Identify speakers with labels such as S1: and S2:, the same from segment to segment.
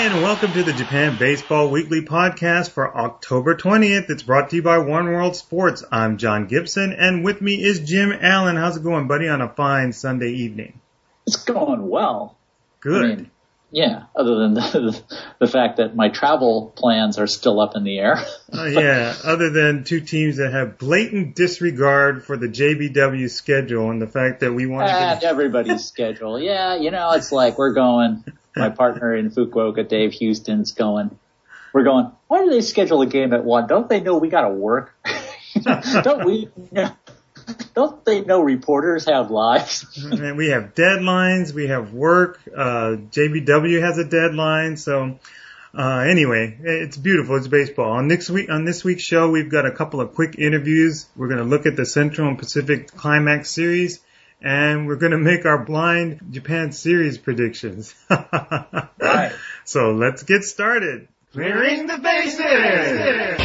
S1: And welcome to the Japan Baseball Weekly Podcast for October 20th. It's brought to you by One World Sports. I'm John Gibson, and with me is Jim Allen. How's it going, buddy, on a fine Sunday evening?
S2: It's going well.
S1: Good.
S2: I mean, yeah, other than the fact that my travel plans are still up in the air.
S1: Yeah, other than two teams that have blatant disregard for the JBW schedule and the fact that we want to get
S2: everybody's schedule. Yeah, it's like we're going, my partner in Fukuoka, Dave Houston's going, we're going, why do they schedule a game at 1? Don't they know we got to work? Don't they know reporters have lives?
S1: And we have deadlines, we have work, JBW has a deadline, so anyway, it's beautiful, it's baseball. On this week's show, we've got a couple of quick interviews. We're going to look at the Central and Pacific Climax Series, and we're going to make our blind Japan Series predictions.
S2: Right.
S1: So let's get started. Clearing the bases!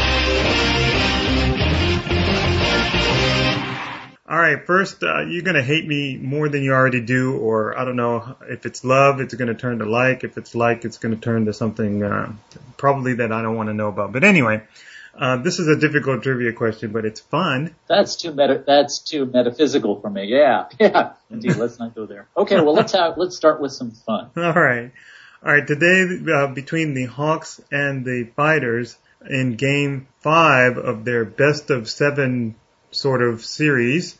S1: All right, first, you're going to hate me more than you already do, or I don't know, if it's love, it's going to turn to like. If it's like, it's going to turn to something probably that I don't want to know about. But anyway, this is a difficult trivia question, but it's fun.
S2: That's too metaphysical for me. Yeah, indeed. Let's not go there. Okay, well, let's start with some fun.
S1: All right. Today, between the Hawks and the Fighters in Game 5 of their best of 7 sort of series.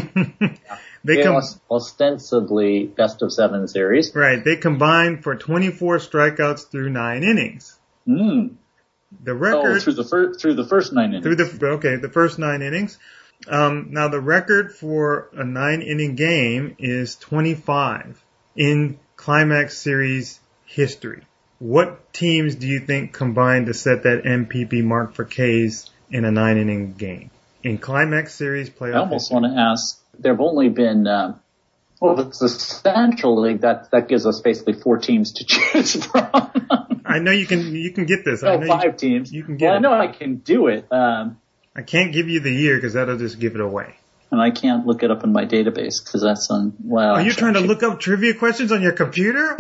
S2: Ostensibly best of 7 series.
S1: Right. They combined for 24 strikeouts through 9 innings. The record
S2: through the first 9 innings.
S1: The first 9 innings. Now the record for a 9-inning game is 25 in Climax Series history. What teams do you think combined to set that MPP mark for Ks in a 9-inning game? In Climax Series playoff.
S2: I almost want to ask, there have only been, it's the Central League, that gives us basically 4 teams to choose from.
S1: I know you can get this.
S2: No, 5 teams.
S1: You can get it.
S2: I know I can do it.
S1: I can't give you the year because that'll just give it away.
S2: And I can't look it up in my database because that's on,
S1: Are you trying to look up trivia questions on your computer?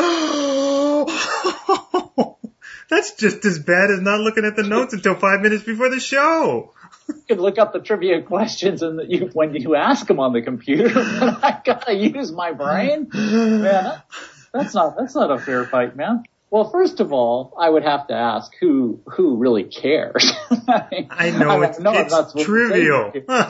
S1: That's just as bad as not looking at the notes until 5 minutes before the show.
S2: You can look up the trivia questions when you ask them on the computer, but I gotta use my brain. Man, that's not a fair fight, man. Well, first of all, I would have to ask who really cares.
S1: I know it's trivial.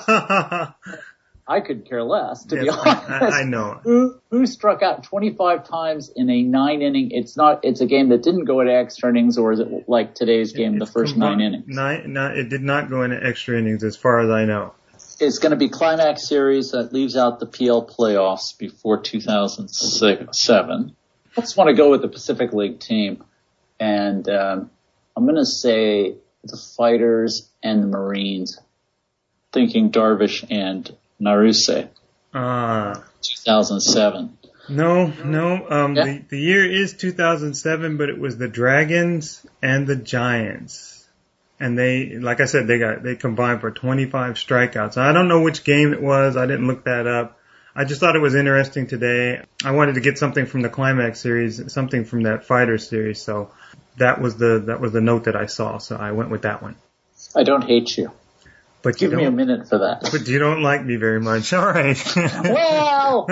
S2: I could care less, to be honest.
S1: I know.
S2: Who struck out 25 times in a 9-inning? It's a game that didn't go into extra innings, or is it like today's game, the first 9 innings?
S1: No, it did not go into extra innings as far as I know.
S2: It's going to be Climax Series that leaves out the PL playoffs before 2007. I just want to go with the Pacific League team. And, I'm going to say the Fighters and the Marines, thinking Darvish and Naruse. 2007.
S1: No. The year is 2007, but it was the Dragons and the Giants. And they, like I said, they combined for 25 strikeouts. I don't know which game it was. I didn't look that up. I just thought it was interesting today. I wanted to get something from the Climax Series, something from that Fighter Series. So that was the note that I saw. So I went with that one.
S2: I don't hate you.
S1: But
S2: give me a minute for that.
S1: But you don't like me very much. All right.
S2: Well.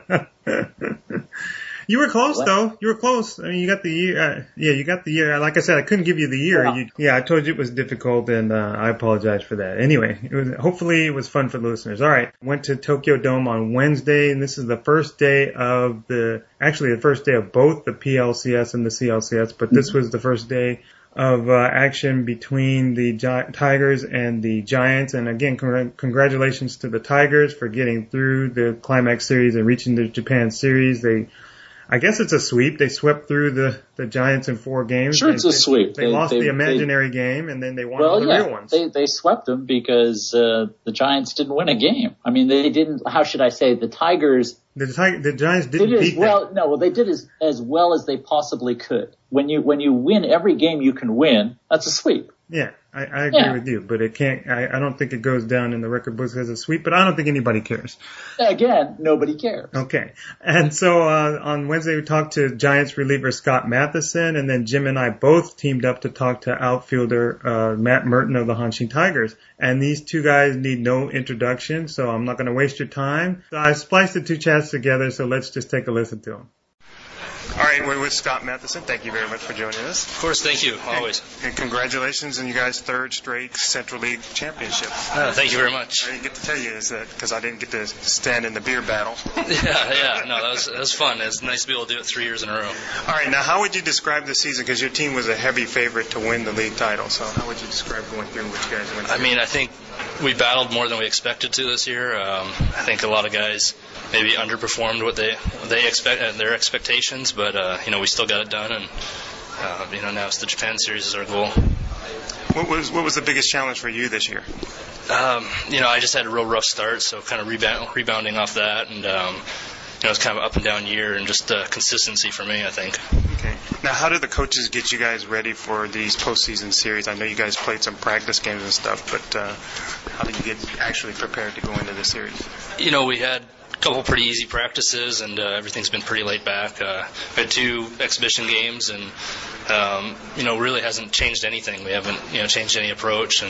S1: You were close, though. You were close. I mean, you got the year. You got the year. Like I said, I couldn't give you the year.
S2: Yeah.
S1: I told you it was difficult, and I apologize for that. Anyway, hopefully it was fun for the listeners. All right. Went to Tokyo Dome on Wednesday, and this is the first day of the first day of both the PLCS and the CLCS, but this was the first day of action between the Tigers and the Giants. And again, congratulations to the Tigers for getting through the Climax Series and reaching the Japan Series. I guess it's a sweep. They swept through the Giants in 4 games.
S2: Sure, it's a sweep.
S1: They lost the imaginary game, and then they won the real ones.
S2: They swept them because the Giants didn't win a game. I mean, they didn't. How should I say? The Tigers.
S1: The Giants didn't beat them.
S2: No, they did as well as they possibly could. When you win every game you can win, that's a sweep.
S1: Yeah, I agree with you, but it can't. I don't think it goes down in the record books as a sweep. But I don't think anybody cares.
S2: Again, nobody cares.
S1: Okay, and so on Wednesday we talked to Giants reliever Scott Matheson, and then Jim and I both teamed up to talk to outfielder Matt Merton of the Hanshin Tigers. And these two guys need no introduction, so I'm not going to waste your time. So I spliced the two chats together, so let's just take a listen to them. All right, we're with Scott Matheson. Thank you very much for joining us.
S3: Of course, thank you, always.
S1: And congratulations on you guys' third straight Central League championship.
S3: Thank you very much.
S1: I didn't get to tell you is that because I didn't get to stand in the beer battle.
S3: Yeah, no, that was fun. It's nice to be able to do it 3 years in a row.
S1: All right, now how would you describe the season? Because your team was a heavy favorite to win the league title. So how would you describe going through what you guys went through?
S3: I mean, I think we battled more than we expected to this year. I think a lot of guys maybe underperformed what they expect their expectations, but we still got it done, and now it's the Japan series is our goal.
S1: What was the biggest challenge for you this year?
S3: I just had a real rough start, so kind of rebounding off that, and it's kind of up and down year, and just consistency for me, I think.
S1: Okay. Now, how do the coaches get you guys ready for these postseason series? I know you guys played some practice games and stuff, but how did you get actually prepared to go into the series?
S3: We had a couple pretty easy practices, and everything's been pretty laid back. We had 2 exhibition games, and really hasn't changed anything. We haven't changed any approach, and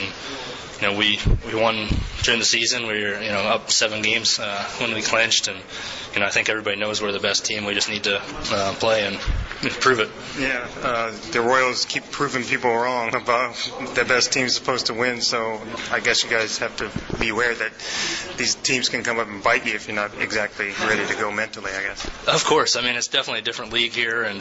S3: we won during the season. We were up 7 games when we clinched, and I think everybody knows we're the best team. We just need to play and prove it.
S1: Yeah, the Royals keep proving people wrong about the best team's supposed to win, so I guess you guys have to be aware that these teams can come up and bite you if you're not exactly ready to go mentally, I guess.
S3: Of course. I mean, it's definitely a different league here, and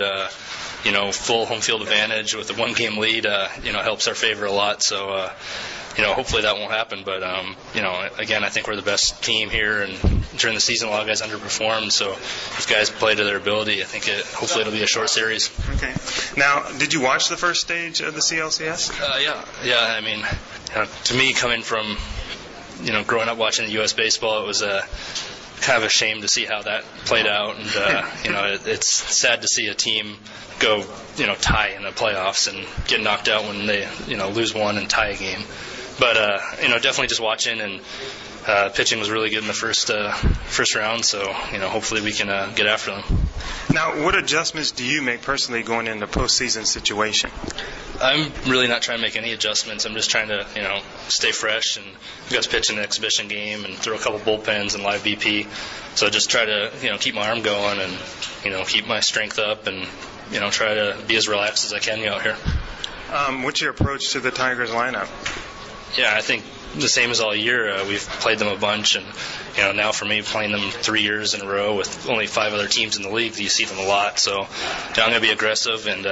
S3: full home field advantage with a 1-game lead helps our favor a lot, so hopefully that won't happen, but again, I think we're the best team here, and during the season a lot of guys underperformed, so if guys play to their ability, I think hopefully it'll be a short series.
S1: Okay. Now, did you watch the first stage of the CLCS?
S3: Yeah. I mean, to me, coming from growing up watching the U.S. baseball, it was kind of a shame to see how that played out, and it's sad to see a team go tie in the playoffs and get knocked out when they lose one and tie a game. But definitely just watching, and pitching was really good in the first round, so hopefully we can get after them.
S1: Now, what adjustments do you make personally going into the postseason situation?
S3: I'm really not trying to make any adjustments. I'm just trying to stay fresh, and we got to pitch in an exhibition game and throw a couple bullpens and live BP. So just try to keep my arm going and keep my strength up, and try to be as relaxed as I can out here.
S1: What's your approach to the Tigers lineup?
S3: Yeah, I think the same as all year. We've played them a bunch, and now for me, playing them 3 years in a row with only 5 other teams in the league, you see them a lot. So I'm going to be aggressive, and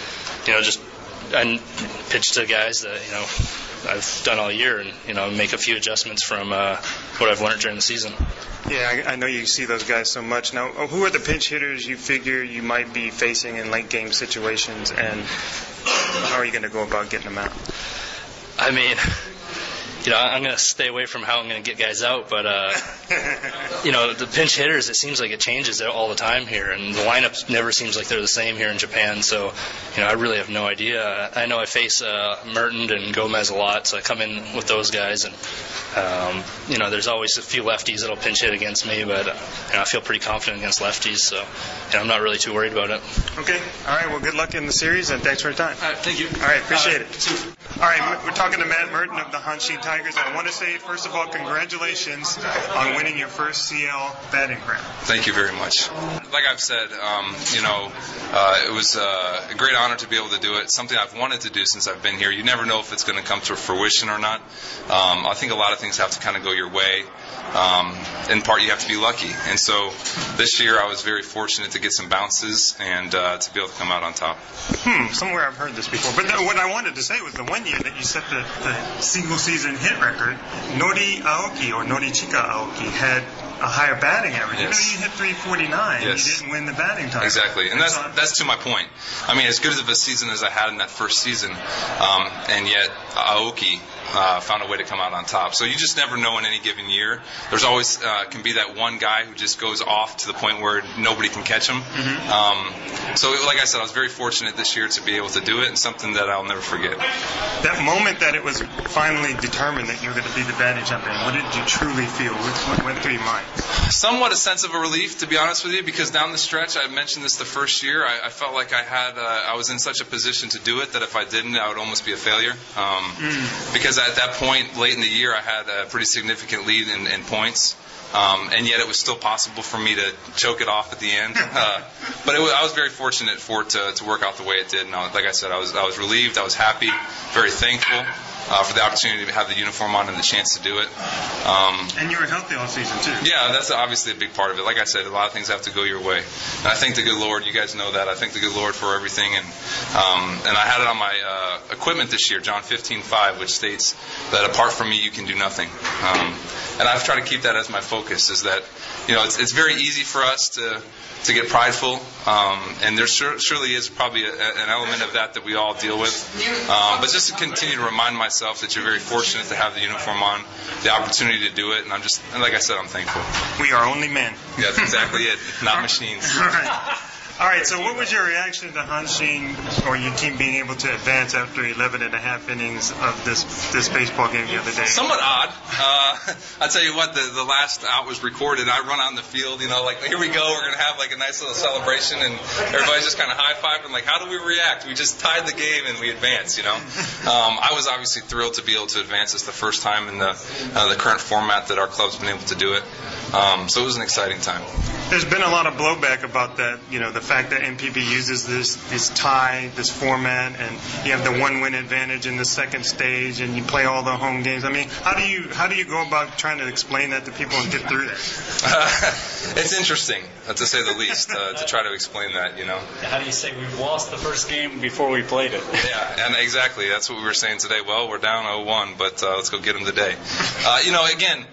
S3: I pitch to guys that I've done all year, and make a few adjustments from what I've learned during the season.
S1: Yeah, I know you see those guys so much. Now, who are the pinch hitters you figure you might be facing in late game situations, and how are you going to go about getting them out?
S3: I mean, I'm going to stay away from how I'm going to get guys out, but, the pinch hitters, it seems like it changes all the time here, and the lineup never seems like they're the same here in Japan, so, I really have no idea. I know I face Merton and Gomez a lot, so I come in with those guys, and, there's always a few lefties that'll pinch hit against me, but, I feel pretty confident against lefties, so, I'm not really too worried about it.
S1: Okay. All right. Well, good luck in the series, and thanks for your time.
S3: All right. Thank you.
S1: All right. Appreciate it. All right. We're talking to Matt Merton of the Hanshin Tigers. I want to say, first of all, congratulations on winning your first CL batting crown.
S4: Thank you very much. Like I've said, it was a great honor to be able to do it. Something I've wanted to do since I've been here. You never know if it's going to come to fruition or not. I think a lot of things have to kind of go your way. In part, you have to be lucky. And so this year I was very fortunate to get some bounces and to be able to come out on top.
S1: Somewhere I've heard this before. But what I wanted to say was the one year that you set the single season hit record, Nori Aoki or Norichika Aoki had a higher batting average.
S4: Yes.
S1: You hit 349.
S4: Yes.
S1: You didn't win the batting title.
S4: Exactly. And that's to my point. I mean, as good of a season as I had in that first season, and yet Aoki found a way to come out on top. So you just never know in any given year. There's always can be that one guy who just goes off to the point where nobody can catch him. So like I said, I was very fortunate this year to be able to do it, and something that I'll never forget.
S1: That moment that it was finally determined that you were going to be the batting champion, what did you truly feel? What went through your mind?
S4: Somewhat a sense of a relief, to be honest with you, because down the stretch, I mentioned this the first year, I felt like I was in such a position to do it that if I didn't, I would almost be a failure. Because at that point, late in the year, I had a pretty significant lead in points. And yet it was still possible for me to choke it off at the end. But I was very fortunate for it to work out the way it did. And like I said, I was relieved, I was happy, very thankful for the opportunity to have the uniform on and the chance to do it.
S1: And you were healthy all season too.
S4: Yeah, that's obviously a big part of it. Like I said, a lot of things have to go your way. And I thank the good Lord. You guys know that. I thank the good Lord for everything. And I had it on my equipment this year, John 15:5, which states that apart from me, you can do nothing. And I've tried to keep that as my focus, is that, it's very easy for us to get prideful, and there surely is probably an element of that we all deal with. But just to continue to remind myself that you're very fortunate to have the uniform on, the opportunity to do it, and like I said, I'm thankful.
S1: We are only men.
S4: Yeah, that's exactly it, not machines.
S1: All right, so what was your reaction to Hanshin or your team being able to advance after 11 and a half innings of this baseball game the other day?
S4: Somewhat odd. I'll tell you what, the last out was recorded. I run out in the field, like, here we go, we're going to have like a nice little celebration, and everybody's just kind of high-fiving, like, how do we react? We just tied the game and we advanced, I was obviously thrilled to be able to advance this the first time in the current format that our club's been able to do it. So it was an exciting time.
S1: There's been a lot of blowback about that, the fact that MPB uses this tie, this format, and you have the one-win advantage in the second stage, and you play all the home games. I mean, how do you go about trying to explain that to people and get through that?
S4: It's interesting, to say the least, to try to explain that,
S5: How do you say we've lost the first game before we played it?
S4: Yeah, and exactly. That's what we were saying today. Well, we're down 0-1, but let's go get them today. Again,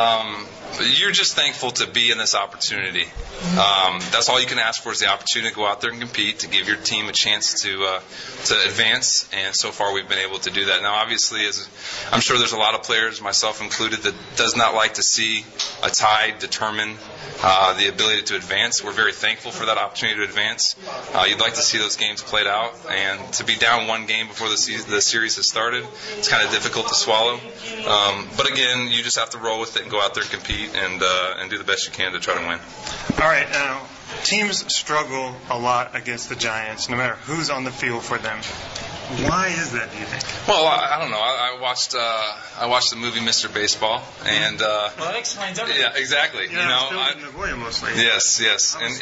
S4: you're just thankful to be in this opportunity. That's all you can ask for, is the opportunity to go out there and compete, to give your team a chance to advance, and so far we've been able to do that. Now, obviously, as I'm sure there's a lot of players, myself included, that does not like to see a tie determine the ability to advance. We're very thankful for that opportunity to advance. You'd like to see those games played out, and to be down one game before the series has started, it's kind of difficult to swallow. But again, you just have to roll with it and go out there and compete and do the best you can to try to win.
S1: All right, now, teams struggle a lot against the Giants, no matter who's on the field for them. Why is that, do you think?
S4: Well, I don't know. I watched the movie Mr. Baseball, and
S5: well, that explains everything.
S4: Yeah, exactly.
S1: Yeah, it's in Nagoya mostly.
S4: Yes, and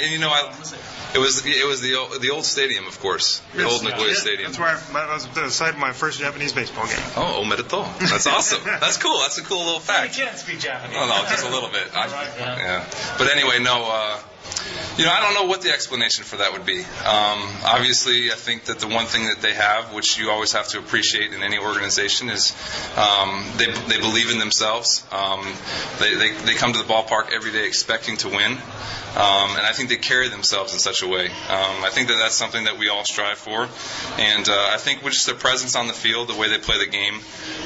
S4: it was the old stadium, of course, the old Nagoya Stadium.
S1: That's where I was the site of my first Japanese baseball game.
S4: Oh, omedetou. That's awesome. That's cool. That's a cool little fact.
S5: You can't speak Japanese.
S4: Oh, no, just a little bit. Yeah. But anyway, no. I don't know what the explanation for that would be. Obviously, I think that the one thing that they have, which you always have to appreciate in any organization, is they believe in themselves. They come to the ballpark every day expecting to win, and I think they carry themselves in such a way. I think that that's something that we all strive for, and I think with just their presence on the field, the way they play the game,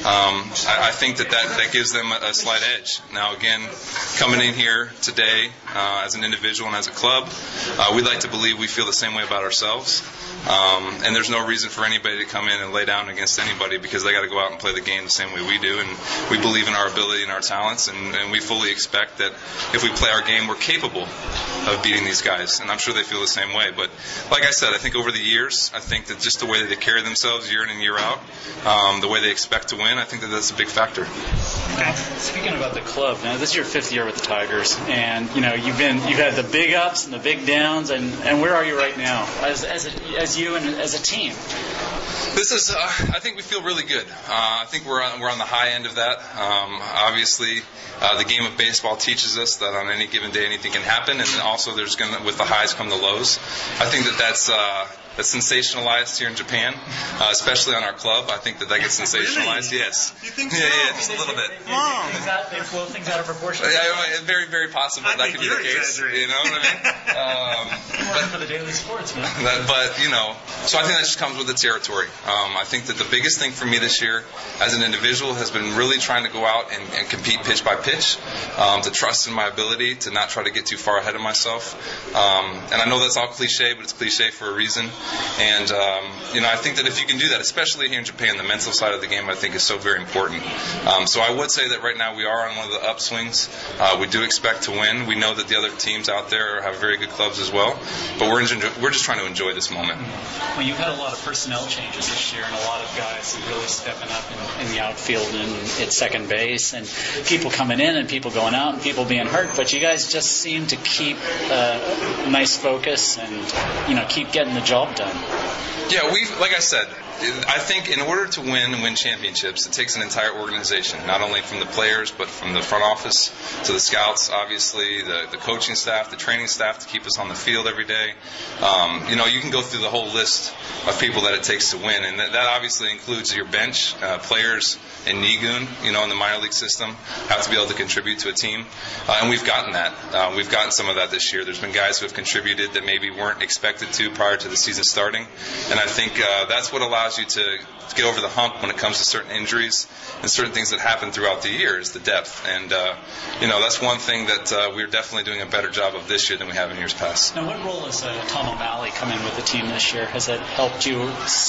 S4: I think that gives them a slight edge. Now, again, coming in here today as an individual and as a club, we'd like to believe we feel the same way about ourselves, and there's no reason for anybody to come in and lay down against anybody, because they got to go out and play the game the same way we do, and we believe in our ability and our talents, and we fully expect that if we play our game, we're capable of beating these guys, and I'm sure they feel the same way. But like I said, I think over the years, I think that just the way that they carry themselves year in and year out, the way they expect to win, I think that that's a big factor.
S5: Okay. Speaking about the club, now this is your 5th year with the Tigers, and you've had the big ups and the big downs, and where are you right now as you and as a team?
S4: This is, I think we feel really good. I think we're on the high end of that. Obviously, the game of baseball teaches us that on any given day anything can happen, and also with the highs come the lows. I think that's that's sensationalized here in Japan, especially on our club. I think that gets sensationalized.
S1: Really?
S4: Yes.
S1: You think so?
S4: Yeah, just a little bit.
S5: They blow things out of proportion.
S4: Yeah, very, very possible that could be the case. You know what I mean?
S5: For the daily sports, man.
S4: But so I think that just comes with the territory. I think that the biggest thing for me this year as an individual has been really trying to go out and compete pitch by pitch, to trust in my ability, to not try to get too far ahead of myself. And I know that's all cliche, but it's cliche for a reason. And, I think that if you can do that, especially here in Japan, the mental side of the game I think is so very important. So I would say that right now we are on one of the upswings. We do expect to win. We know that the other teams out there have very good clubs as well. But we're just trying to enjoy this moment.
S5: Well, you've had a lot of personnel changes this year and a lot of guys really stepping up in the outfield and at second base, and people coming in and people going out and people being hurt. But you guys just seem to keep a nice focus and, keep getting the job done.
S4: Yeah, like I said, I think in order to win championships, it takes an entire organization, not only from the players, but from the front office to the scouts, obviously, the coaching staff, the training staff to keep us on the field every day. You can go through the whole list of people that it takes to win, and that obviously includes your bench, players in Nigun, in the minor league system, have to be able to contribute to a team. And we've gotten that. We've gotten some of that this year. There's been guys who have contributed that maybe weren't expected to prior to the season starting. And I think that's what allows you to get over the hump when it comes to certain injuries and certain things that happen throughout the year is the depth. And, that's one thing that we're definitely doing a better job of this year than we have in years past.
S5: Now, what role has Tom O'Malley come in with the team this year? Has that helped you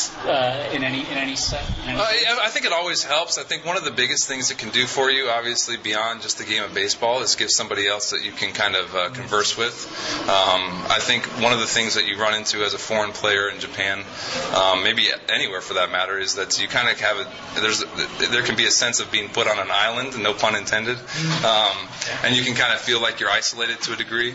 S5: in any set?
S4: I think it always helps. I think one of the biggest things it can do for you, obviously, beyond just the game of baseball, is give somebody else that you can kind of converse with. I think one of the things that you run into as a foreign player in Japan, maybe anywhere for that matter, is that you kind of have there can be a sense of being put on an island, no pun intended, and you can kind of feel like you're isolated to a degree.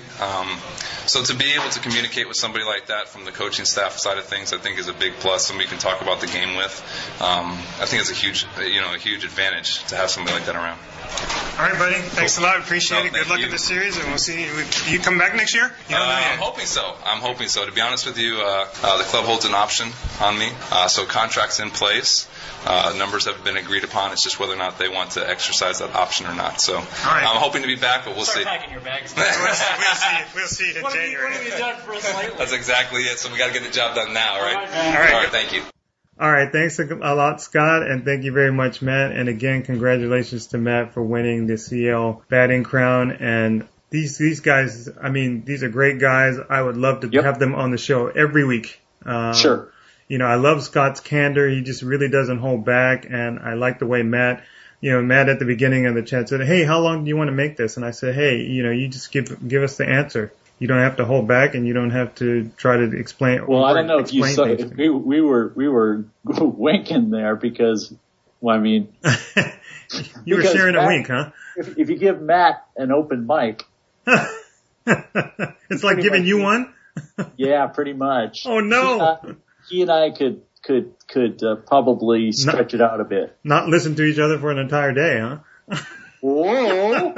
S4: So to be able to communicate with somebody like that from the coaching staff side of things, I think is a big plus. Somebody you can talk about the game with. I think it's a huge advantage to have somebody like that around.
S1: All right, buddy. Thanks a lot. Appreciate it. Good luck at the series, and we'll see you. You come back next year?
S4: I'm hoping so. To be honest with you, the club holds an option on me, so contract's in place. Numbers have been agreed upon. It's just whether or not they want to exercise that option or not. So I'm hoping to be back, but we'll see.
S5: Start packing your bags.
S1: We'll see in January.
S5: What have you done for us lately?
S4: That's exactly it. So we got to get the job done now, right?
S1: All right.
S4: Thank you.
S1: All right, thanks a lot, Scott, and thank you very much, Matt. And again, congratulations to Matt for winning the CL batting crown. And these guys, these are great guys. I would love to have them on the show every week.
S2: Sure.
S1: I love Scott's candor. He just really doesn't hold back, and I like the way Matt at the beginning of the chat said, "Hey, how long do you want to make this?" And I said, "Hey, you just give us the answer. You don't have to hold back, and you don't have to try to explain."
S2: Well, I don't know if you saw it. We were winking there because,
S1: you were sharing Matt, a wink, huh?
S2: If you give Matt an open mic,
S1: it's like giving you one.
S2: Yeah, pretty much.
S1: Oh no!
S2: He and I could probably stretch it out a bit.
S1: Not listen to each other for an entire day, huh?
S2: Whoa.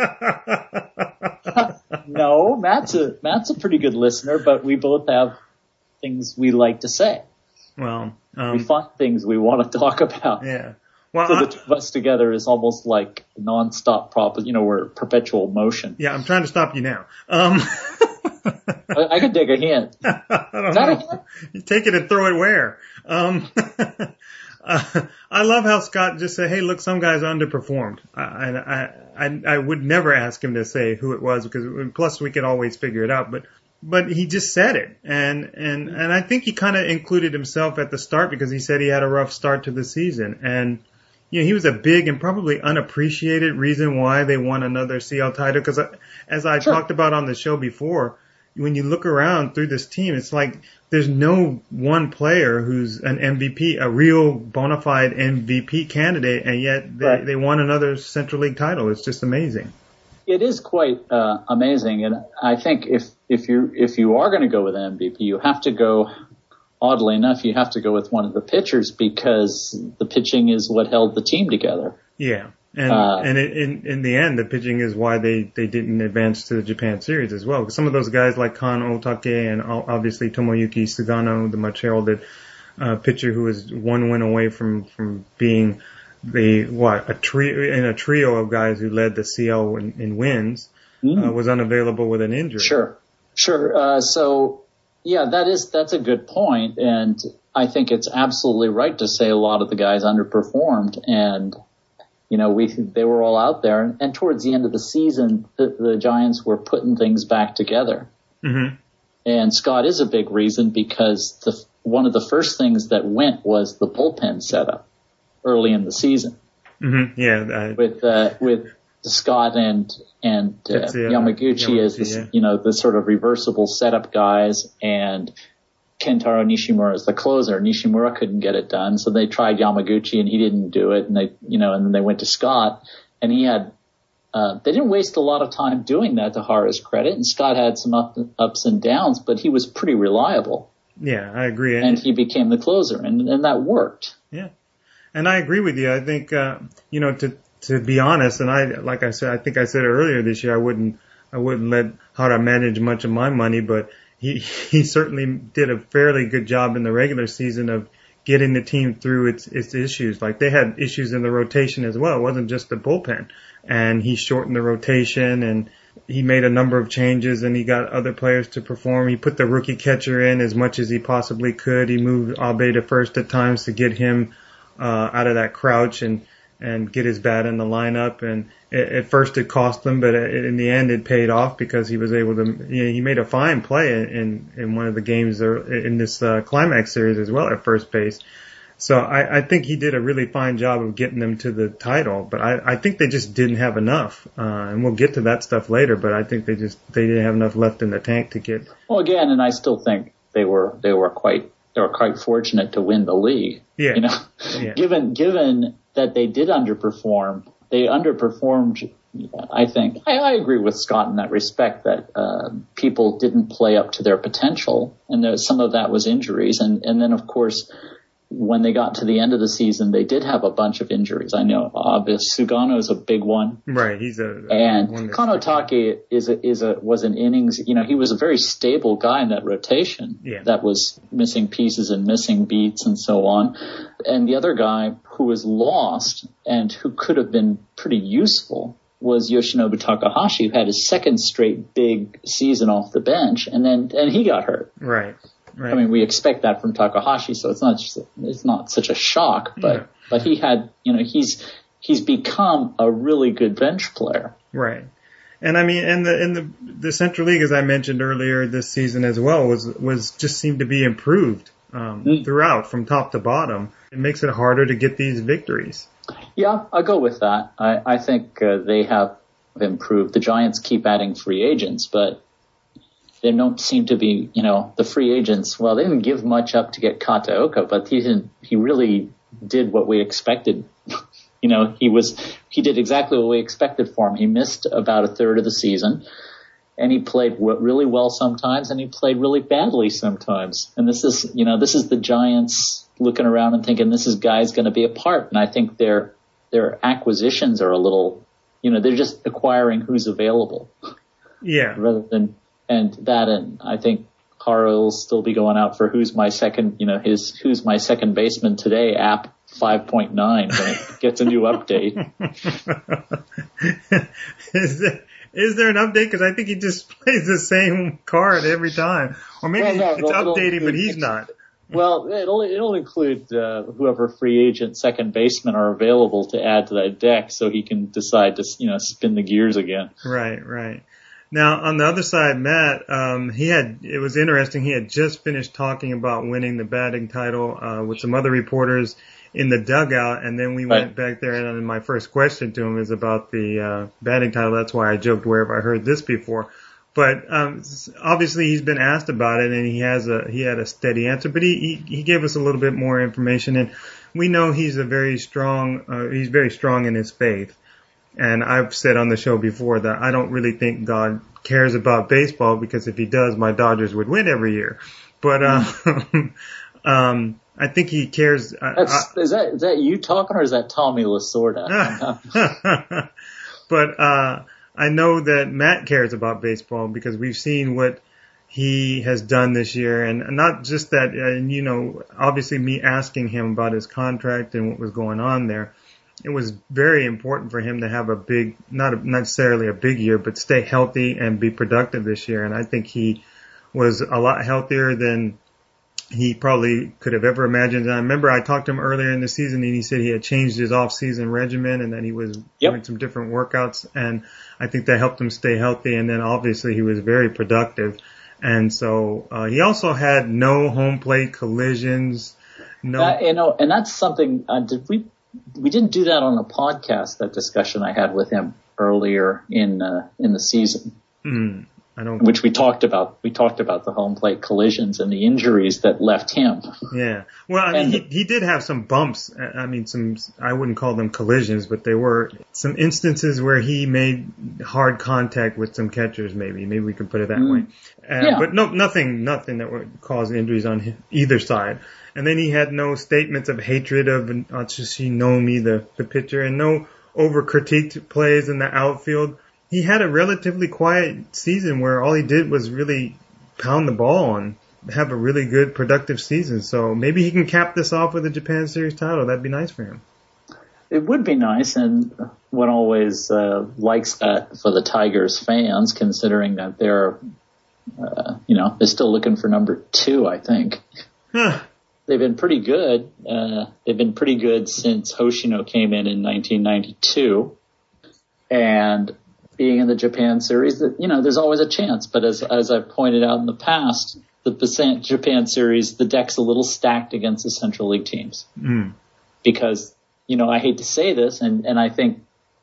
S2: No, Matt's a pretty good listener, but we both have things we like to say.
S1: Well,
S2: we find things we want to talk about.
S1: Yeah. Well,
S2: so the two of us together is almost like non-stop we're perpetual motion.
S1: Yeah, I'm trying to stop you now.
S2: I could take a hint.
S1: I don't know. You take it and throw it where? I love how Scott just said, "Hey, look, some guys underperformed." I would never ask him to say who it was because plus we could always figure it out. But he just said it, and I think he kind of included himself at the start because he said he had a rough start to the season, and he was a big and probably unappreciated reason why they won another CL title. Because as I talked about on the show before, when you look around through this team, it's like there's no one player who's an MVP, a real bona fide MVP candidate, and yet they won another Central League title. It's just amazing.
S2: It is quite amazing, and I think if you are going to go with an MVP, you have to go. Oddly enough, you have to go with one of the pitchers because the pitching is what held the team together.
S1: Yeah. And in the end, the pitching is why they didn't advance to the Japan series as well. Because some of those guys like Kan Otake and obviously Tomoyuki Sugano, the much heralded pitcher who is one win away from being a trio of guys who led the CL in wins, was unavailable with an injury.
S2: Sure. So yeah, that's a good point, and I think it's absolutely right to say a lot of the guys underperformed, and they were all out there, and towards the end of the season, the Giants were putting things back together. Mm-hmm. And Scott is a big reason because one of the first things that went was the bullpen setup early in the season.
S1: Mm-hmm. Yeah,
S2: with Scott and Yamaguchi as the sort of reversible setup guys, and Kentaro Nishimura as the closer. Nishimura couldn't get it done, so they tried Yamaguchi and he didn't do it, and and then they went to Scott, and he had they didn't waste a lot of time doing that, to Hara's credit, and Scott had some ups and downs, but he was pretty reliable.
S1: Yeah, I agree.
S2: And he became the closer, and that worked.
S1: Yeah. And I agree with you. I think, to be honest, and I think I said earlier this year, I wouldn't let Hara manage much of my money, but he certainly did a fairly good job in the regular season of getting the team through its issues. Like, they had issues in the rotation as well. It wasn't just the bullpen. And he shortened the rotation, and he made a number of changes, and he got other players to perform. He put the rookie catcher in as much as he possibly could. He moved Abe to first at times to get him out of that crouch and get his bat in the lineup. And at first it cost him, but in the end it paid off because he was able to, he made a fine play in one of the games in this climax series as well at first base. So I think he did a really fine job of getting them to the title, but I think they just didn't have enough. And we'll get to that stuff later, but I think they didn't have enough left in the tank to get.
S2: Well, again, and I still think they were quite fortunate to win the league.
S1: Yeah.
S2: Yeah. Given that they did underperform, I think. I agree with Scott in that respect, that people didn't play up to their potential, and some of that was injuries, and then of course when they got to the end of the season, they did have a bunch of injuries. I know Sugano is a big one,
S1: right?
S2: And Kanotake was an innings. He was a very stable guy in that rotation.
S1: Yeah.
S2: That was missing pieces and missing beats and so on. And the other guy who was lost and who could have been pretty useful was Yoshinobu Takahashi, who had his second straight big season off the bench, and he got hurt.
S1: Right.
S2: I mean, we expect that from Takahashi, so it's not such a shock. But he had, he's become a really good bench player.
S1: Right. And I mean, and the Central League, as I mentioned earlier this season as well, was just seemed to be improved throughout from top to bottom. It makes it harder to get these victories.
S2: Yeah, I'll go with that. I think they have improved. The Giants keep adding free agents, but they don't seem to be, the free agents. Well, they didn't give much up to get Kataoka, but he really did what we expected. He did exactly what we expected for him. He missed about a third of the season, and he played really well sometimes, and he played really badly sometimes. And this is the Giants looking around and thinking this guy's going to be a part. And I think their acquisitions are a little, they're just acquiring who's available.
S1: Yeah.
S2: Rather than. And I think Hara will still be going out for who's my second baseman today app 5.9 when it gets a new update.
S1: Is there an update? Because I think he just plays the same card every time. Or maybe it's updating, but he's not.
S2: Well, it'll include whoever free agent second baseman are available to add to that deck, so he can decide to spin the gears again.
S1: Right. Now, on the other side, Matt, it was interesting. He had just finished talking about winning the batting title, with some other reporters in the dugout. And then we went back there, and my first question to him is about the, batting title. That's why I joked, where have I heard this before? But, obviously he's been asked about it, and he had a steady answer, but he gave us a little bit more information, and we know he's very strong in his faith. And I've said on the show before that I don't really think God cares about baseball, because if he does, my Dodgers would win every year. But I think he cares.
S2: Is that you talking, or is that Tommy Lasorda?
S1: But I know that Matt cares about baseball because we've seen what he has done this year, and not just that. You know, obviously, me asking him about his contract and what was going on there, it was very important for him to have a big, not necessarily a big year, but stay healthy and be productive this year. And I think he was a lot healthier than he probably could have ever imagined. And I remember I talked to him earlier in the season, and he said he had changed his off-season regimen and that he was doing some different workouts. And I think that helped him stay healthy. And then obviously he was very productive. And so he also had no home plate collisions. No,
S2: and that's something. We didn't do that on a podcast. That discussion I had with him earlier in the season. Which we talked about. We talked about the home plate collisions and the injuries that left him.
S1: Yeah. Well, I mean, he did have some bumps. I mean, I wouldn't call them collisions, but they were some instances where he made hard contact with some catchers, maybe. Maybe we can put it that way. But nothing that would cause injuries on either side. And then he had no statements of hatred of Tsushinomi, the pitcher, and no over-critiqued plays in the outfield. He had a relatively quiet season where all he did was really pound the ball and have a really good, productive season. So maybe he can cap this off with a Japan Series title. That'd be nice for him.
S2: It would be nice, and one always likes that for the Tigers fans, considering that they're still looking for number 2, I think. They've been pretty good. They've been pretty good since Hoshino came in 1992. And being in the Japan Series, there's always a chance. But as I've pointed out in the past, the Japan Series, the deck's a little stacked against the Central League teams. Because, I hate to say this, and I think,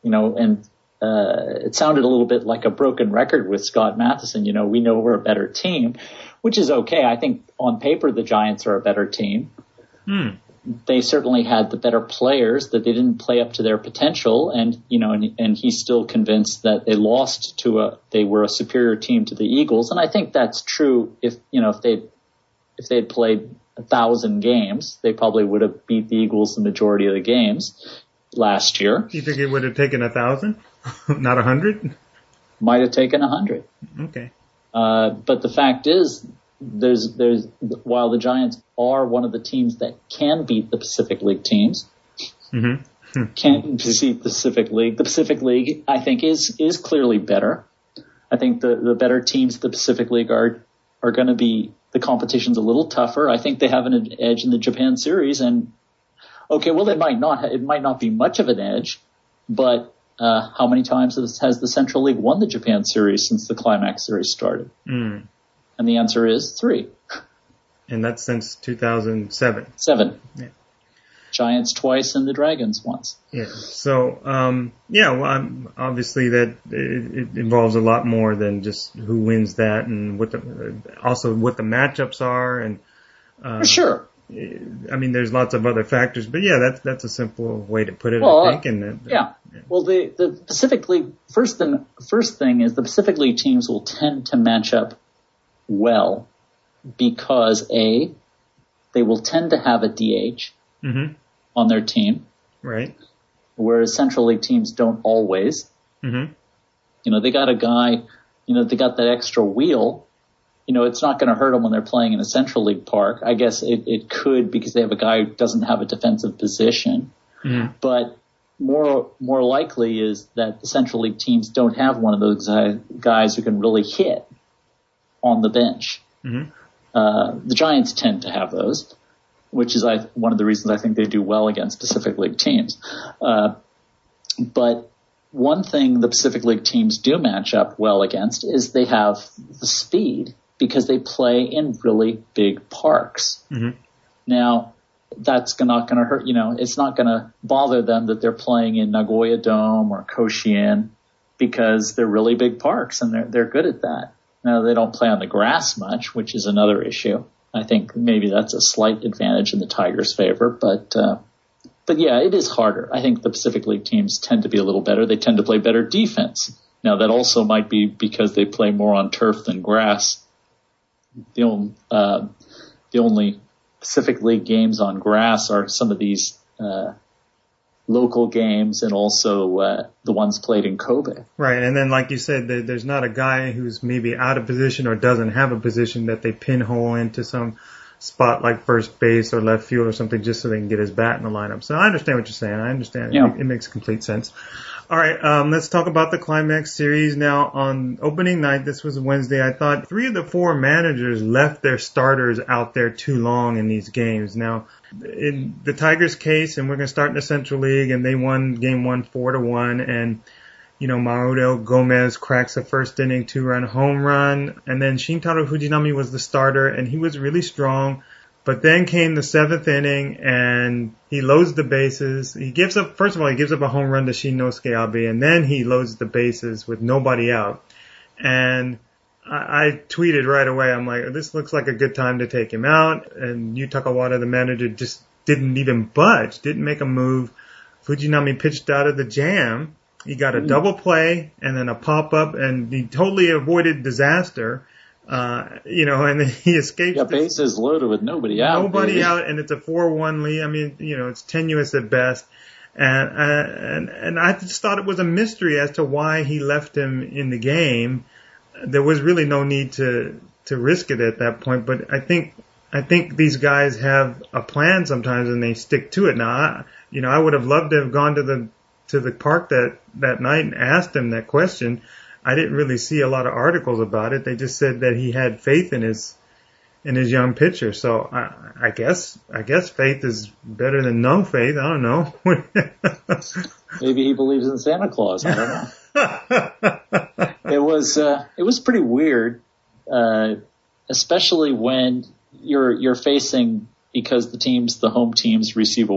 S2: it sounded a little bit like a broken record with Scott Matheson. We know we're a better team, which is okay. I think on paper the Giants are a better team. They certainly had the better players, that they didn't play up to their potential, and he's still convinced that they were a superior team to the Eagles, and I think that's true. If they'd played 1,000 games, they probably would have beat the Eagles the majority of the games last year.
S1: You think it would have taken 1,000, not 100?
S2: Might have taken 100.
S1: Okay.
S2: But the fact is, while the Giants are one of the teams that can beat the Pacific League teams, can beat the Pacific League. The Pacific League, I think, is clearly better. I think the better teams of the Pacific League are going to be, the competition's a little tougher. I think they have an edge in the Japan Series, and it might not be much of an edge, but how many times has the Central League won the Japan Series since the Climax Series started? And the answer is 3.
S1: And that's since 2007.
S2: 7.
S1: Yeah.
S2: Giants twice and the Dragons once.
S1: Yeah. So, obviously that it involves a lot more than just who wins that, and what the matchups are, and
S2: for sure.
S1: I mean, there's lots of other factors, but yeah, that's a simple way to put it. I think. Well,
S2: the Pacific League first thing is the Pacific League teams will tend to match up well because they will tend to have a DH on their team,
S1: right?
S2: Whereas Central League teams don't always. They got a guy. They got that extra wheel. It's not going to hurt them when they're playing in a Central League park. I guess it could, because they have a guy who doesn't have a defensive position. But more likely is that the Central League teams don't have one of those guys who can really hit on the bench. The Giants tend to have those, which is one of the reasons I think they do well against Pacific League teams. But one thing the Pacific League teams do match up well against is they have the speed, because they play in really big parks. Now, that's not going to hurt, it's not going to bother them that they're playing in Nagoya Dome or Koshien, because they're really big parks and they're good at that. Now, they don't play on the grass much, which is another issue. I think maybe that's a slight advantage in the Tigers' favor, but yeah, it is harder. I think the Pacific League teams tend to be a little better. They tend to play better defense. Now, that also might be because they play more on turf than grass. The only Pacific League games on grass are some of these local games, and also the ones played in Kobe.
S1: Right, and then like you said, there's not a guy who's maybe out of position or doesn't have a position that they pinhole into some spot like first base or left field or something just so they can get his bat in the lineup. So I understand what you're saying. I understand.
S2: Yeah.
S1: It makes complete sense. All right, let's talk about the Climax Series. Now, on opening night, this was Wednesday, I thought 3 of the 4 managers left their starters out there too long in these games. Now, in the Tigers' case, and we're going to start in the Central League, and they won Game 1 4-1, and Mauro Gomez cracks a first inning 2-run home run, and then Shintaro Fujinami was the starter, and he was really strong. But then came the 7th inning, and he loads the bases. First of all, he gives up a home run to Shinnosuke Abe, and then he loads the bases with nobody out. And I tweeted right away, I'm like, this looks like a good time to take him out. And Yu Takawada, the manager, just didn't even budge, didn't make a move. Fujinami pitched out of the jam. He got a double play and then a pop-up, and he totally avoided disaster. And then he escapes.
S2: Yeah, bases loaded with nobody out.
S1: Nobody out, and it's a 4-1 lead. I mean, it's tenuous at best. And I just thought it was a mystery as to why he left him in the game. There was really no need to risk it at that point, but I think these guys have a plan sometimes and they stick to it. Now, I would have loved to have gone to the park that night and asked him that question. I didn't really see a lot of articles about it. They just said that he had faith in his young pitcher. So I guess faith is better than no faith. I don't know.
S2: Maybe he believes in Santa Claus. I don't know. It was pretty weird, especially when you're facing, because the home teams receive a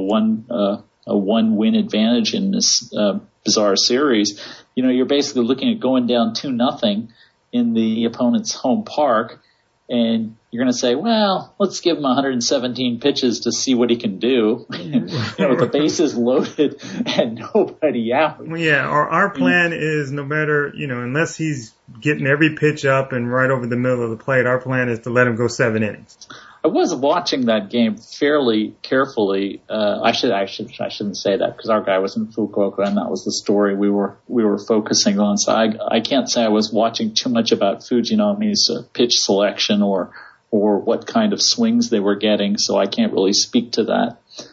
S2: one win advantage in this bizarre series. You're basically looking at going down 2-0 in the opponent's home park, and you're going to say, well, let's give him 117 pitches to see what he can do. With the bases loaded and nobody out.
S1: Yeah, our plan is no matter, unless he's getting every pitch up and right over the middle of the plate, our plan is to let him go 7 innings.
S2: I was watching that game fairly carefully. I shouldn't say that because our guy was in Fukuoka and that was the story we were focusing on. So I can't say I was watching too much about Fujinami's pitch selection or what kind of swings they were getting. So I can't really speak to that.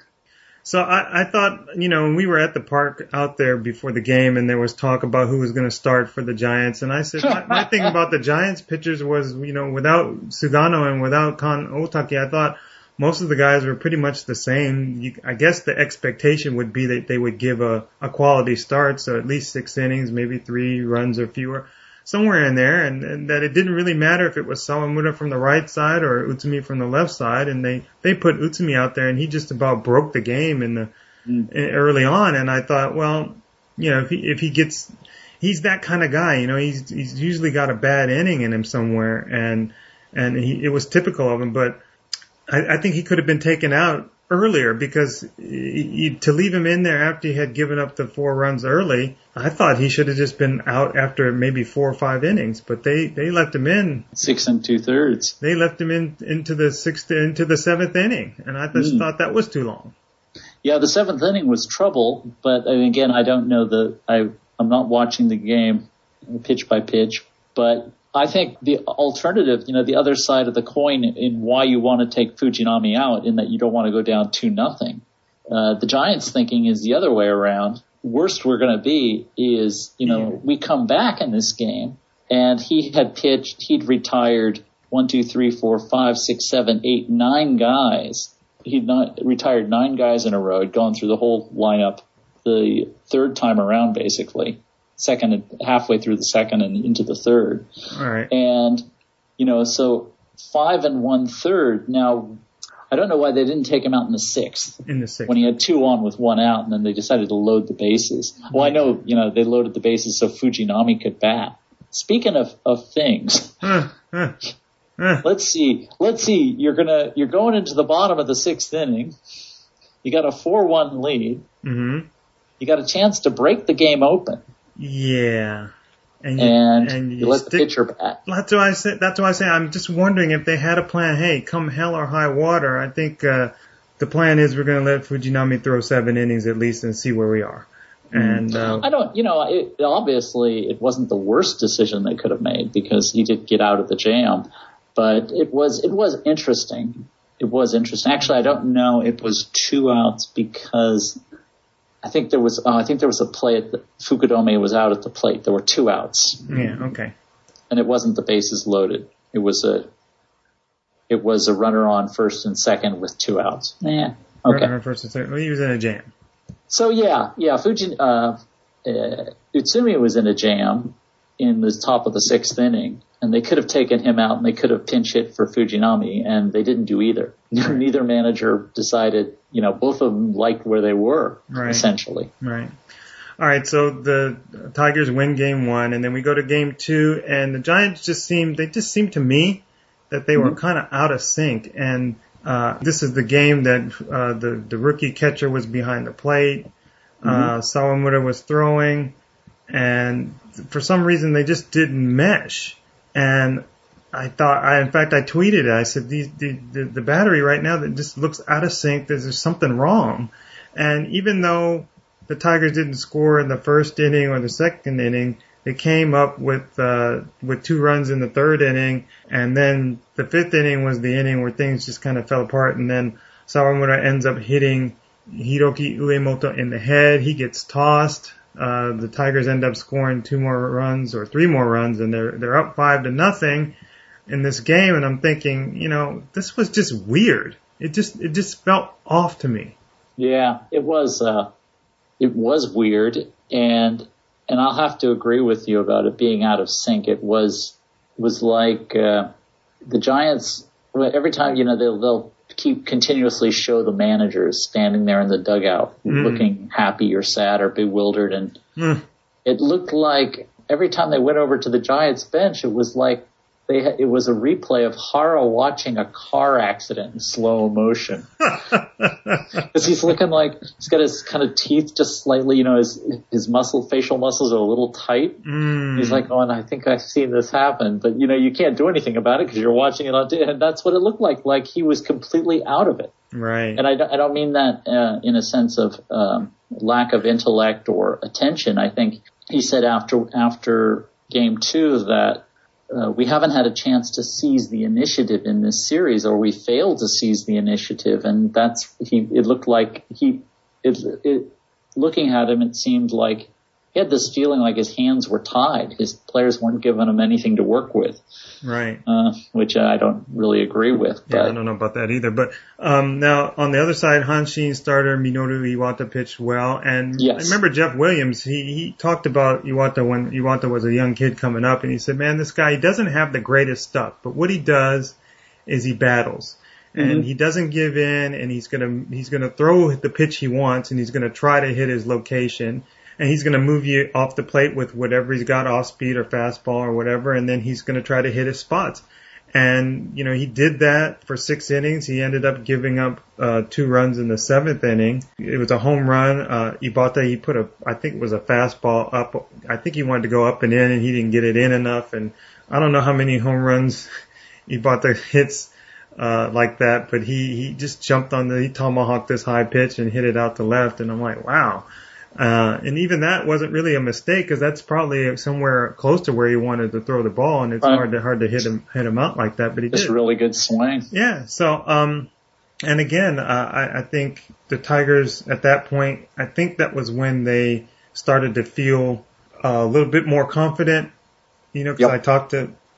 S1: So I thought, when we were at the park out there before the game and there was talk about who was going to start for the Giants, and I said, my thing about the Giants pitchers was, without Sugano and without Kan Otake, I thought most of the guys were pretty much the same. I guess the expectation would be that they would give a quality start, so at least 6 innings, maybe 3 runs or fewer. Somewhere in there, and that it didn't really matter if it was Sawamura from the right side or Utsumi from the left side, and they put Utsumi out there, and he just about broke the game early on, and I thought, well, if he gets, he's that kind of guy, he's usually got a bad inning in him somewhere, and it was typical of him, but I think he could have been taken out earlier because to leave him in there after he had given up the 4 runs early, I thought he should have just been out after maybe 4 or 5 innings, but they left him in
S2: 6 2/3.
S1: They left him into the 7th inning, and I just thought that was too long.
S2: Yeah, the 7th inning was trouble, but again, I don't know I'm not watching the game pitch by pitch, but I think the alternative, the other side of the coin in why you want to take Fujinami out in that you don't want to go down 2-0. The Giants thinking is the other way around. Worst we're going to be is, we come back in this game and he'd retired 1, 2, 3, 4, 5, 6, 7, 8, 9 guys. He'd not retired 9 guys in a row. He'd gone through the whole lineup the 3rd time around, basically. Halfway through the 2nd and into the 3rd.
S1: All right.
S2: And, so 5 1/3. Now, I don't know why they didn't take him out in the 6th. When he had 2 on with 1 out, and then they decided to load the bases. Well, I know, they loaded the bases so Fujinami could bat. Speaking of things, let's see. You're going into the bottom of the 6th inning. You got a 4-1 lead.
S1: Mm-hmm.
S2: You got a chance to break the game open.
S1: Yeah.
S2: and you let the pitcher bat.
S1: That's why I say I'm just wondering if they had a plan. Hey, come hell or high water, I think the plan is we're going to let Fujinami throw 7 innings at least and see where we are. And
S2: I don't, obviously it wasn't the worst decision they could have made because he did get out of the jam, but it was interesting. It was interesting. Actually, I don't know. It was 2 outs because I think there was a play at Fukudome was out at the plate. There were 2 outs.
S1: Yeah. Okay.
S2: And it wasn't the bases loaded. It was a runner on first and second with 2 outs. Yeah. Okay.
S1: Runner on first and second. Well, he was in a jam.
S2: So Utsumi was in a jam in the top of the 6th inning, and they could have taken him out and they could have pinch hit for Fujinami, and they didn't do either. Right. Neither manager decided, both of them liked where they were, essentially.
S1: Right. All right, so the Tigers win game 1, and then we go to game 2, and the Giants just seemed to me that they were kind of out of sync, and this is the game that the rookie catcher was behind the plate. Sawamura was throwing, and for some reason they just didn't mesh. And in fact I tweeted it. I said the battery right now that just looks out of sync. There's something wrong. And even though the Tigers didn't score in the first inning or the second inning, they came up with 2 runs in the 3rd inning, and then the 5th inning was the inning where things just kind of fell apart, and then Sawamura ends up hitting Hiroki Uemoto in the head. He gets tossed. The Tigers end up scoring 2 more runs or 3 more runs, and they're up 5-0 in this game, and I'm thinking, this was just weird. It just felt off to me.
S2: Yeah, it was weird, and I'll have to agree with you about it being out of sync. It was like the Giants. Every time they'll continuously show the managers standing there in the dugout, looking happy or sad or bewildered, and it looked like every time they went over to the Giants bench, it was like it was a replay of Hara watching a car accident in slow motion. Because he's looking like he's got his kind of teeth just slightly, his facial muscles are a little tight. He's like, and I think I've seen this happen, but you can't do anything about it because you're watching it on TV. And that's what it looked like he was completely out of it.
S1: Right.
S2: And I don't mean that in a sense of lack of intellect or attention. I think he said after game 2 that we haven't had a chance to seize the initiative in this series, or we failed to seize the initiative, and it looked like looking at him, it seemed like he had this feeling like his hands were tied. His players weren't giving him anything to work with.
S1: Right.
S2: Which I don't really agree with.
S1: Yeah, I don't know about that either. But now on the other side, Hanshin starter Minoru Iwata pitched well. And I remember Jeff Williams, he talked about Iwata when Iwata was a young kid coming up. And he said, man, this guy, he doesn't have the greatest stuff. But what he does is he battles. And he doesn't give in, and he's gonna throw the pitch he wants, and he's gonna try to hit his location. And he's going to move you off the plate with whatever he's got, off speed or fastball or whatever, and then he's going to try to hit his spots. And, he did that for 6 innings. He ended up giving up 2 runs in the 7th inning. It was a home run. Ibata, he put I think it was a fastball up. I think he wanted to go up and in, and he didn't get it in enough. And I don't know how many home runs Ibata hits like that, but he just jumped he tomahawked this high pitch and hit it out to left. And I'm like, wow. And even that wasn't really a mistake because that's probably somewhere close to where he wanted to throw the ball, and it's hard to hit him out like that, but he did.
S2: It's a really good swing.
S1: Yeah. So, and again, I think the Tigers at that point, I think that was when they started to feel a little bit more confident, because I talked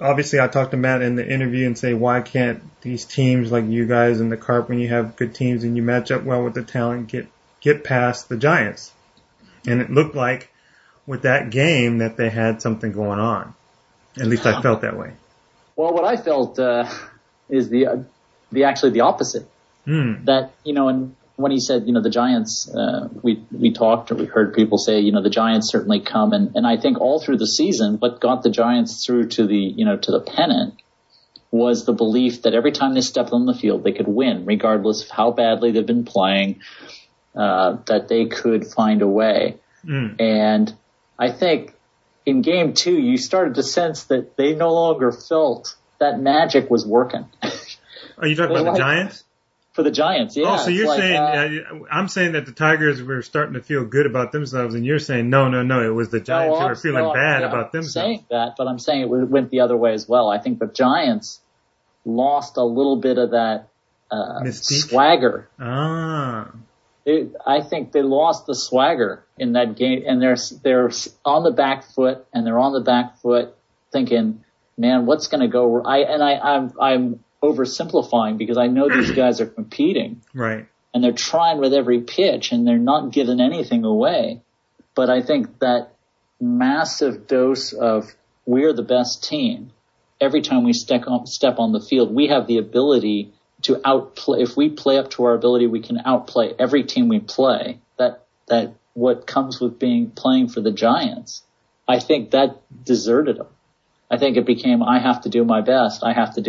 S1: to Matt in the interview and say, why can't these teams like you guys and the Carp, when you have good teams and you match up well with the talent, get past the Giants? And it looked like with that game that they had something going on. At least I felt that way.
S2: Well, what I felt is actually the opposite. That and when he said the Giants, we talked or we heard people say the Giants certainly come and I think all through the season, what got the Giants through to the pennant was the belief that every time they stepped on the field they could win, regardless of how badly they've been playing. That they could find a way. And I think in game 2, you started to sense that they no longer felt that magic was working.
S1: Are you talking about the Giants?
S2: For the Giants, yeah.
S1: Oh, so you're saying, I'm saying that the Tigers were starting to feel good about themselves, and you're saying, no, it was the Giants who were feeling bad about themselves.
S2: I'm saying that, but I'm saying it went the other way as well. I think the Giants lost a little bit of that swagger.
S1: Ah.
S2: I think they lost the swagger in that game, and they're on the back foot, and they're on the back foot thinking, man, what's going to go? I'm oversimplifying because I know these guys are competing.
S1: Right.
S2: And they're trying with every pitch and they're not giving anything away. But I think that massive dose of we're the best team. Every time we step on the field, we have the ability to outplay. If we play up to our ability, we can outplay every team we play. That what comes with playing for the Giants. I think that deserted them. I think it became, I have to do my best.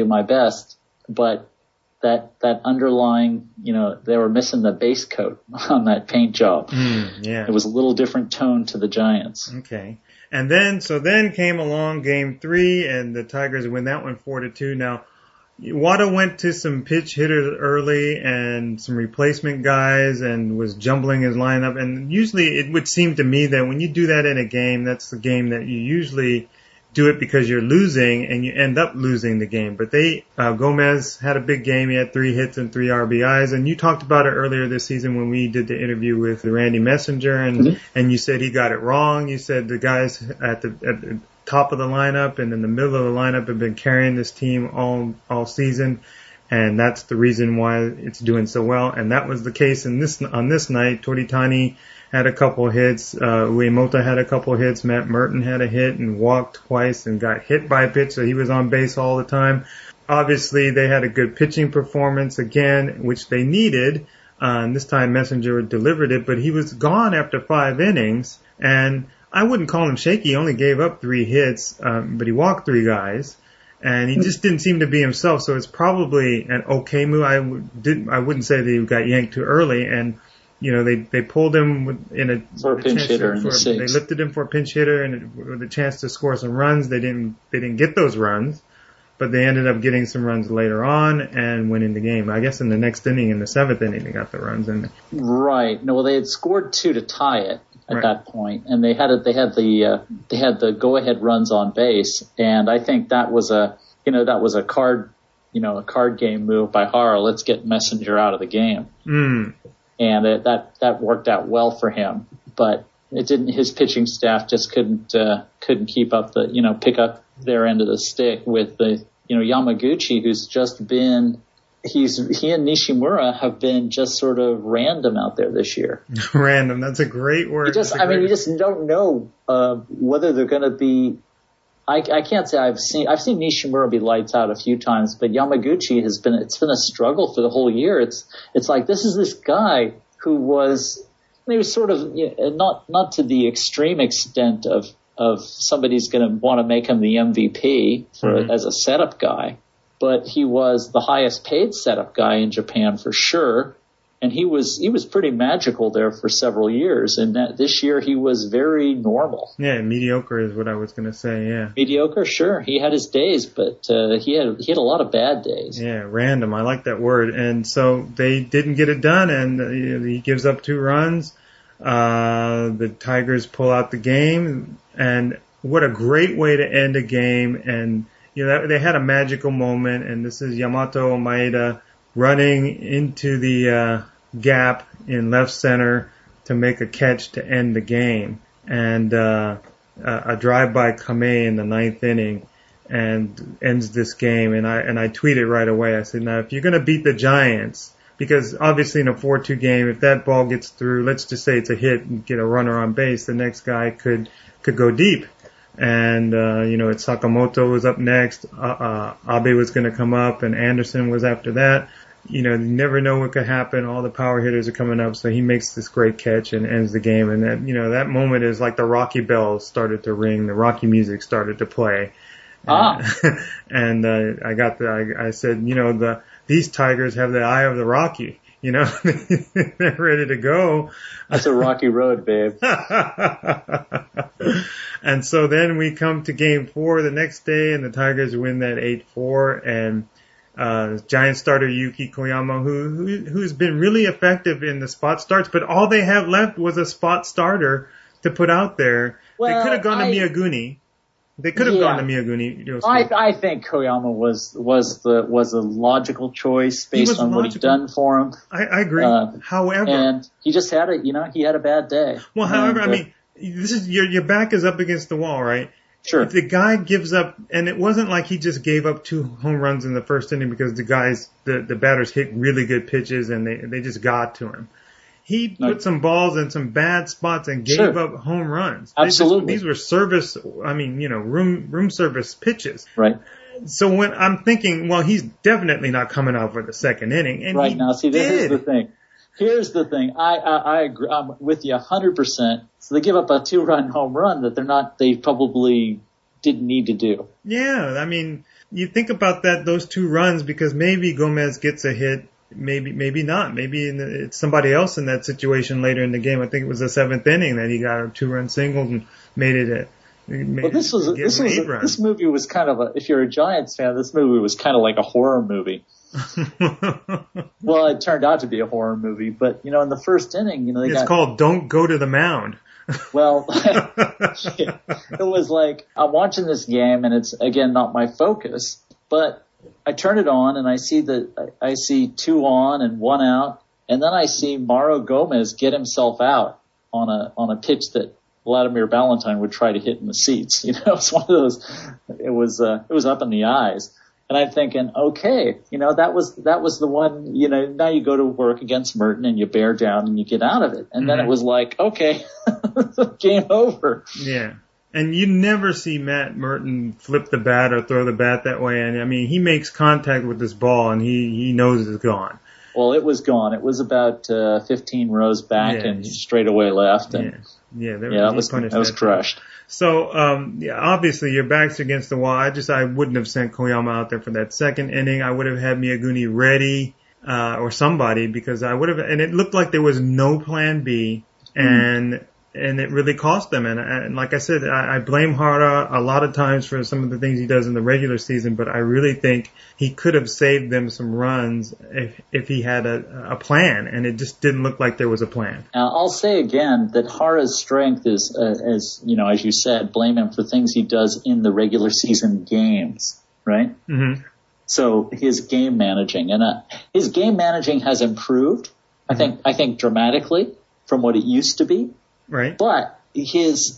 S2: But that underlying, they were missing the base coat on that paint job.
S1: Yeah.
S2: It was a little different tone to the Giants.
S1: Okay. And then came along game 3 and the Tigers win that one 4-2. Now, Wada went to some pitch hitters early and some replacement guys and was jumbling his lineup. And usually it would seem to me that when you do that in a game, that's the game that you usually do it because you're losing and you end up losing the game. But Gomez had a big game. He had 3 hits and 3 RBIs. And you talked about it earlier this season when we did the interview with Randy Messenger and you said he got it wrong. You said the guys at the top of the lineup and in the middle of the lineup have been carrying this team all season. And that's the reason why it's doing so well. And that was the case on this night. Toritani had a couple hits. Uemota had a couple hits. Matt Merton had a hit and walked twice and got hit by a pitch, so he was on base all the time. Obviously, they had a good pitching performance again, which they needed. And this time Messenger delivered it, but he was gone after 5 innings. And I wouldn't call him shaky. He only gave up 3 hits, but he walked 3 guys. And he just didn't seem to be himself, so it's probably an okay move. I wouldn't say that he got yanked too early, and they pulled him
S2: for a pinch hitter in the 6th.
S1: They lifted him for a pinch hitter and with a chance to score some runs. They didn't get those runs, but they ended up getting some runs later on and winning the game. I guess in the next inning, in the 7th inning, they got the runs in.
S2: Right. No, well, they had scored 2 to tie it at that point, and they had the go-ahead runs on base, and I think that was a card game move by Hara. Let's get Messenger out of the game. And that worked out well for him, but it didn't. His pitching staff just couldn't keep up pick up their end of the stick with the Yamaguchi, who's just been. He and Nishimura have been just sort of random out there this year.
S1: Random. That's a great word.
S2: You just don't know whether they're going to be. I can't say I've seen Nishimura be lights out a few times, but Yamaguchi it's been a struggle for the whole year. It's like this guy who was sort of not to the extreme extent of somebody's going to want to make him the MVP as a setup guy. But he was the highest paid setup guy in Japan for sure. And he was pretty magical there for several years. And this year he was very normal.
S1: Yeah, mediocre is what I was going to say, yeah.
S2: Mediocre, sure. He had his days, but he had a lot of bad days.
S1: Yeah, random. I like that word. And so they didn't get it done, and he gives up 2 runs. The Tigers pull out the game, and what a great way to end a game. And they had a magical moment, and this is Yamato Maeda running into the gap in left center to make a catch to end the game, and a drive by Kamei in the 9th inning and ends this game. And I tweeted right away. I said, now if you're going to beat the Giants, because obviously in a 4-2 game, if that ball gets through, let's just say it's a hit and get a runner on base, the next guy could go deep. And, it's Sakamoto was up next. Abe was going to come up and Anderson was after that. You never know what could happen. All the power hitters are coming up. So he makes this great catch and ends the game. And that, that moment is like the Rocky bells started to ring. The Rocky music started to play. And, I said, these Tigers have the eye of the Rocky. they're ready to go.
S2: That's a rocky road, babe.
S1: And so then we come to game 4 the next day, and the Tigers win that 8-4, and Giant starter Yuki Koyama, who's been really effective in the spot starts, but all they have left was a spot starter to put out there. Well, they could have gone to Miyaguni. They could have gone to Miyaguni.
S2: I think Koyama was a logical choice based on what he'd done for him.
S1: I agree. However,
S2: and he just had he had a bad day.
S1: Well, however, I mean, this is your back is up against the wall, right?
S2: Sure.
S1: If the guy gives up, and it wasn't like he just gave up 2 home runs in the first inning because the batters hit really good pitches and they just got to him. He put some balls in some bad spots and gave up home runs.
S2: Absolutely.
S1: These were room service pitches.
S2: Right.
S1: So when I'm thinking, well, he's definitely not coming out for the second inning. And
S2: right now, see, this is the thing. Here's the thing. I agree. I'm with you 100%. So they give up a 2-run home run that they probably didn't need to do.
S1: Yeah. I mean, you think about those 2 runs because maybe Gomez gets a hit. Maybe not. Maybe it's somebody else in that situation later in the game. I think it was the 7th inning that he got a 2-run single and made it
S2: this movie was kind of if you're a Giants fan, this movie was kind of like a horror movie. Well, it turned out to be a horror movie, but in the first inning,
S1: it's called Don't Go to the Mound.
S2: Well, it was like I'm watching this game and it's again not my focus, but I turn it on and I see 2 on and 1 out, and then I see Mauro Gomez get himself out on a pitch that Vladimir Ballantyne would try to hit in the seats. It's one of those. It was up in the eyes, and I'm thinking, okay, that was the one. Now you go to work against Merton and you bear down and you get out of it, and then it was like, okay, game over.
S1: Yeah. And you never see Matt Merton flip the bat or throw the bat that way. And I mean, he makes contact with this ball and he knows it's gone.
S2: Well, it was gone. It was about 15 rows back and straight away left. And that was crushed.
S1: So, obviously your back's against the wall. I wouldn't have sent Koyama out there for that second inning. I would have had Miyaguni ready, or somebody, because and it looked like there was no plan B. And it really cost them. And like I said, I blame Hara a lot of times for some of the things he does in the regular season, but I really think he could have saved them some runs if he had a plan, and it just didn't look like there was a plan.
S2: I'll say again that Hara's strength is, as you said, blame him for things he does in the regular season games, right? Mm-hmm. So his game managing, and his game managing has improved, I think dramatically from what it used to be.
S1: Right.
S2: But his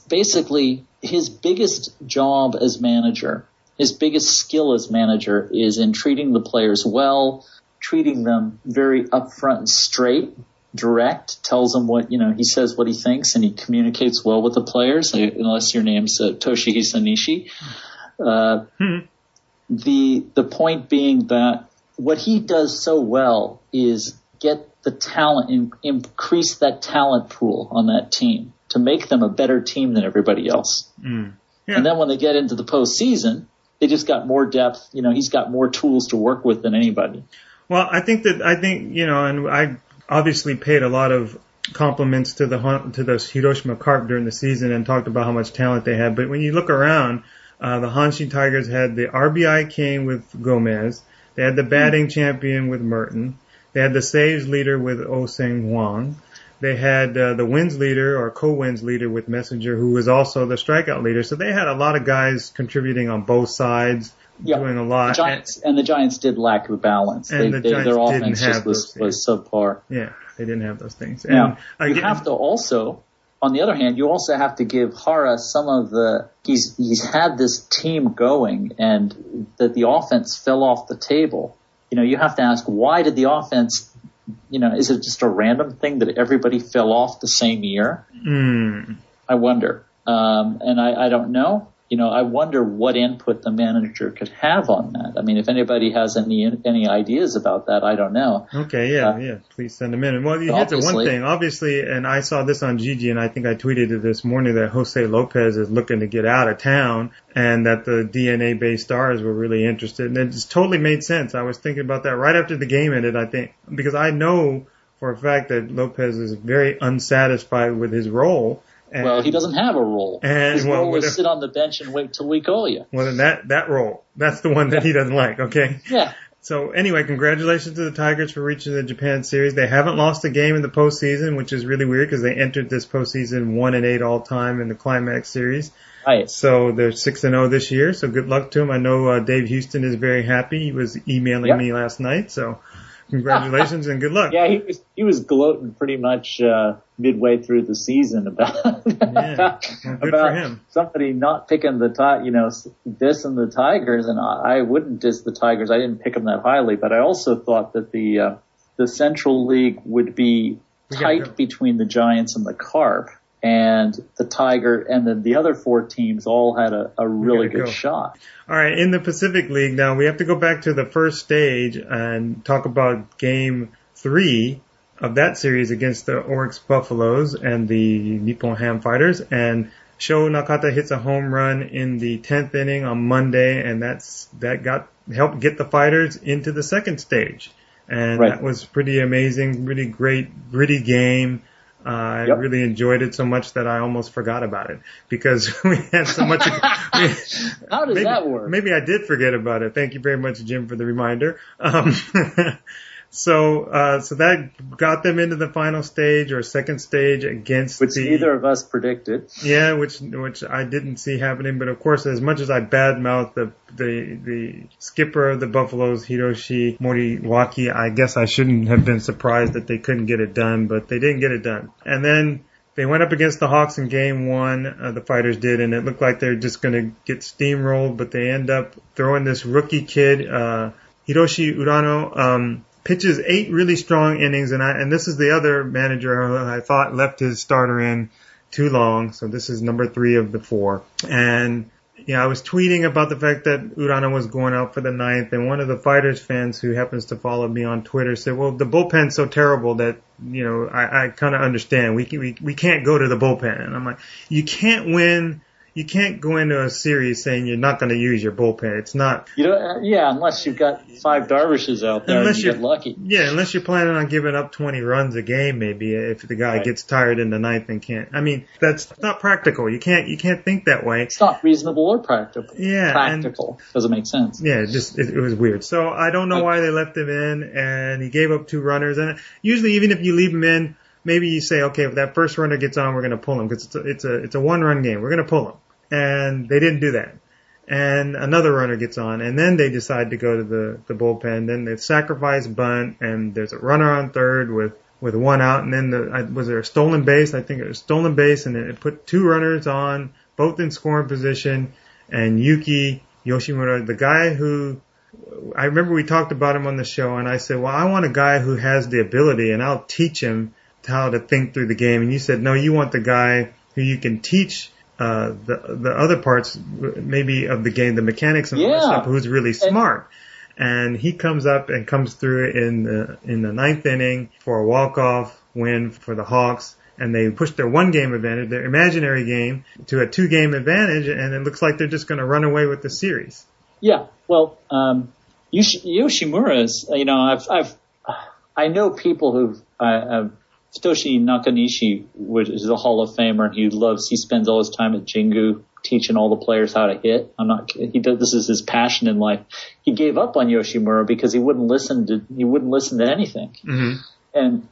S2: biggest job as manager, his biggest skill as manager is in treating the players well, treating them very upfront and straight, direct, tells them what, he says what he thinks, and he communicates well with the players, unless your name's Toshihisa Nishi. The point being that what he does so well is get the talent, increase that talent pool on that team to make them a better team than everybody else. Mm. Yeah. And then when they get into the postseason, they just got more depth. He's got more tools to work with than anybody.
S1: Well, I think, and I obviously paid a lot of compliments to the Hiroshima Carp during the season and talked about how much talent they had. But when you look around, the Hanshin Tigers had the RBI king with Gomez. They had the batting champion with Merton. They had the saves leader with Oh-Seng Hwang. They had the wins leader or co-wins leader with Messenger, who was also the strikeout leader. So they had a lot of guys contributing on both sides, doing a lot.
S2: The Giants did lack the balance. Their offense just was subpar.
S1: Yeah, they didn't have those things.
S2: Now, you have to also, on the other hand, you also have to give Hara some of he's had this team going, and that the offense fell off the table. You have to ask, why did the offense, is it just a random thing that everybody fell off the same year? I wonder. And I don't know. I wonder what input the manager could have on that. I mean, if anybody has any ideas about that, I don't know.
S1: Okay, yeah, please send them in. Well, you hit the one thing, obviously, and I saw this on Gigi, and I think I tweeted it this morning, that Jose Lopez is looking to get out of town, and that the DNA-based stars were really interested, and it just totally made sense. I was thinking about that right after the game ended, I think, because I know for a fact that Lopez is very unsatisfied with his role. And,
S2: well, he doesn't have a role.
S1: And,
S2: his role is sit on the bench and wait till we call you.
S1: Well, then that role, that's the one that he doesn't like, okay?
S2: Yeah.
S1: So anyway, congratulations to the Tigers for reaching the Japan Series. They haven't lost a game in the postseason, which is really weird because they entered this postseason 1-8 all time in the Climax Series.
S2: Right.
S1: So they're 6-0 this year. So good luck to them. I know Dave Houston is very happy. He was emailing me last night. So congratulations and good luck.
S2: Yeah, he was gloating pretty much midway through the season about
S1: for him.
S2: Somebody not picking the dissing the Tigers, and I wouldn't diss the Tigers. I didn't pick them that highly, but I also thought that the Central League would be tight between the Giants and the Carp, and the Tiger and then the other 4 teams all had a really good shot.
S1: All right, in the Pacific League now, we have to go back to the first stage and talk about Game 3 of that series against the Oryx Buffaloes and the Nippon Ham Fighters. And Sho Nakata hits a home run in the 10th inning on Monday, and that helped get the Fighters into the second stage. And that was pretty amazing, really great, gritty game. I really enjoyed it so much that I almost forgot about it because we had so much.
S2: How does that work?
S1: Maybe I did forget about it. Thank you very much, Jim, for the reminder. So that got them into the final stage or second stage against
S2: which neither of us predicted.
S1: Yeah, which I didn't see happening. But of course, as much as I badmouthed the skipper of the Buffaloes, Hiroshi Moriwaki, I guess I shouldn't have been surprised that they couldn't get it done, but they didn't get it done. And then they went up against the Hawks in Game 1, the Fighters did, and it looked like they were just going to get steamrolled, but they end up throwing this rookie kid, Hiroshi Urano, pitches 8 really strong innings, and this is the other manager who I thought left his starter in too long, so this is number 3 of the 4. And I was tweeting about the fact that Urano was going out for the 9th, and one of the Fighters fans who happens to follow me on Twitter said, well, the bullpen's so terrible that, I kind of understand. We can't go to the bullpen. And I'm like, you can't go into a series saying you're not going to use your bullpen. It's not.
S2: Unless you've got 5 Darvishes out there and you get lucky.
S1: Yeah, unless you're planning on giving up 20 runs a game, maybe if the guy gets tired in the 9th and can't. I mean, that's not practical. You can't think that way.
S2: It's not reasonable or practical.
S1: Yeah,
S2: practical doesn't make sense.
S1: Yeah, it was weird. So I don't know why they left him in, and he gave up 2 runners. And usually, even if you leave him in, maybe you say, okay, if that first runner gets on, we're going to pull him because it's a 1-run game. We're going to pull him. And they didn't do that. And another runner gets on, and then they decide to go to the bullpen. Then they sacrifice bunt, and there's a runner on third with 1 out. And then was there a stolen base? I think it was stolen base, and it put 2 runners on, both in scoring position. And Yuki Yoshimura, the guy who I remember we talked about him on the show, and I said, well, I want a guy who has the ability, and I'll teach him how to think through the game. And you said, no, you want the guy who you can teach the other parts maybe of the game, the mechanics and all that stuff, who's really smart. And he comes up and comes through in the 9th inning for a walk-off win for the Hawks. And they pushed their 1-game advantage, their imaginary game, to a 2-game advantage, and it looks like they're just going to run away with the series.
S2: Yeah, well, Yoshimura's, I know people who've, Futoshi Nakanishi is a Hall of Famer. He spends all his time at Jingu teaching all the players how to hit. This is his passion in life. He gave up on Yoshimura because he wouldn't listen to anything. Mm-hmm. And,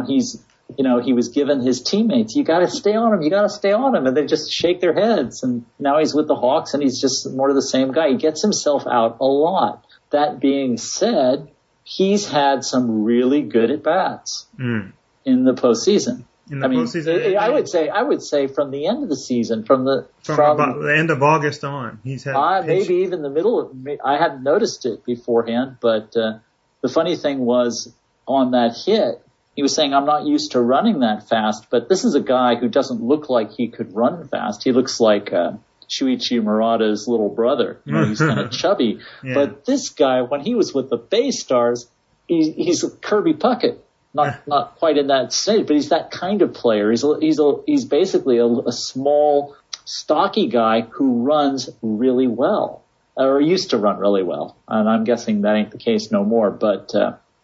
S2: he was giving his teammates, you gotta stay on him, and they just shake their heads. And now he's with the Hawks and he's just more of the same guy. He gets himself out a lot. That being said, he's had some really good at-bats. In the postseason.
S1: Postseason,
S2: I would say from the end of the season, from the
S1: end of August on, he's had
S2: maybe even the middle of. I hadn't noticed it beforehand, but the funny thing was on that hit, he was saying, "I'm not used to running that fast," but this is a guy who doesn't look like he could run fast. He looks like Shuichi Murata's little brother. He's kind of chubby, but this guy, when he was with the Bay Stars, he's Kirby Puckett. Not quite in that stage, but he's that kind of player. He's basically a small, stocky guy who runs really well, or used to run really well. And I'm guessing that ain't the case no more. But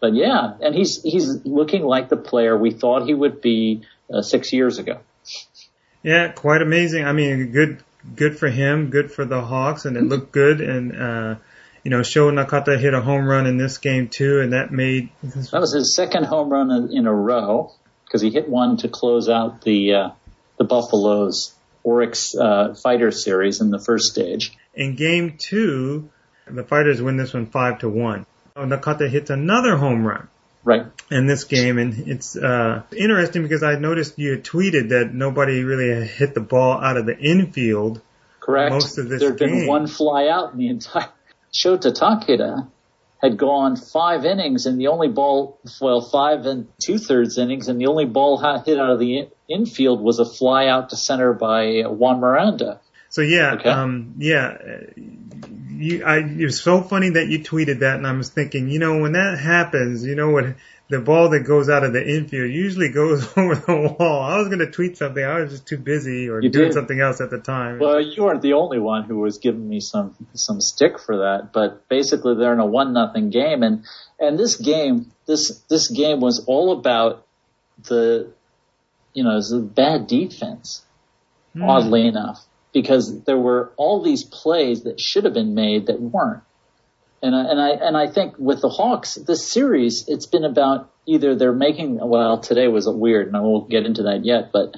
S2: But yeah, and he's looking like the player we thought he would be 6 years ago.
S1: Yeah, quite amazing. I mean, good for him, good for the Hawks, and it looked good. And Sho Nakata hit a home run in this game too, and that was
S2: his second home run in a row, because he hit one to close out the Buffalo's Oryx Fighter series in the first stage.
S1: In game 2, the Fighters win this one 5-1. Nakata hits another home run.
S2: Right.
S1: In this game, and it's interesting because I noticed you had tweeted that nobody really hit the ball out of the infield.
S2: Correct.
S1: Most of this
S2: There'd been one fly out in the entire. Shota Takeda had gone 5 innings, and the only ball, 5 2/3 innings, and the only ball hit out of the infield was a fly out to center by Juan Miranda.
S1: So yeah,
S2: okay.
S1: It was so funny that you tweeted that, and I was thinking, when that happens, what the ball that goes out of the infield usually goes over the wall. I was going to tweet something. I was just too busy or doing something else at the time.
S2: Well, you weren't the only one who was giving me some stick for that, but basically they're in a 1-0 game, and this game was all about the bad defense, oddly enough. Because there were all these plays that should have been made that weren't. And I think with the Hawks, this series, it's been about either they're making, well, today was weird, and I won't get into that yet, but,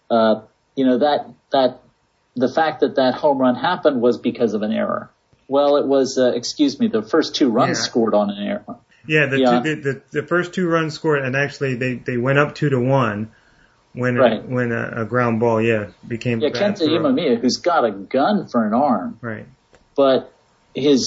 S2: that the fact that home run happened was because of an error. Well, it was, the first 2 runs scored on an error.
S1: Yeah, the first 2 runs scored, and actually they went up 2-1. When a ground ball, became a bad
S2: Kenta
S1: throw.
S2: Imamiya, who's got a gun for an arm,
S1: right?
S2: But his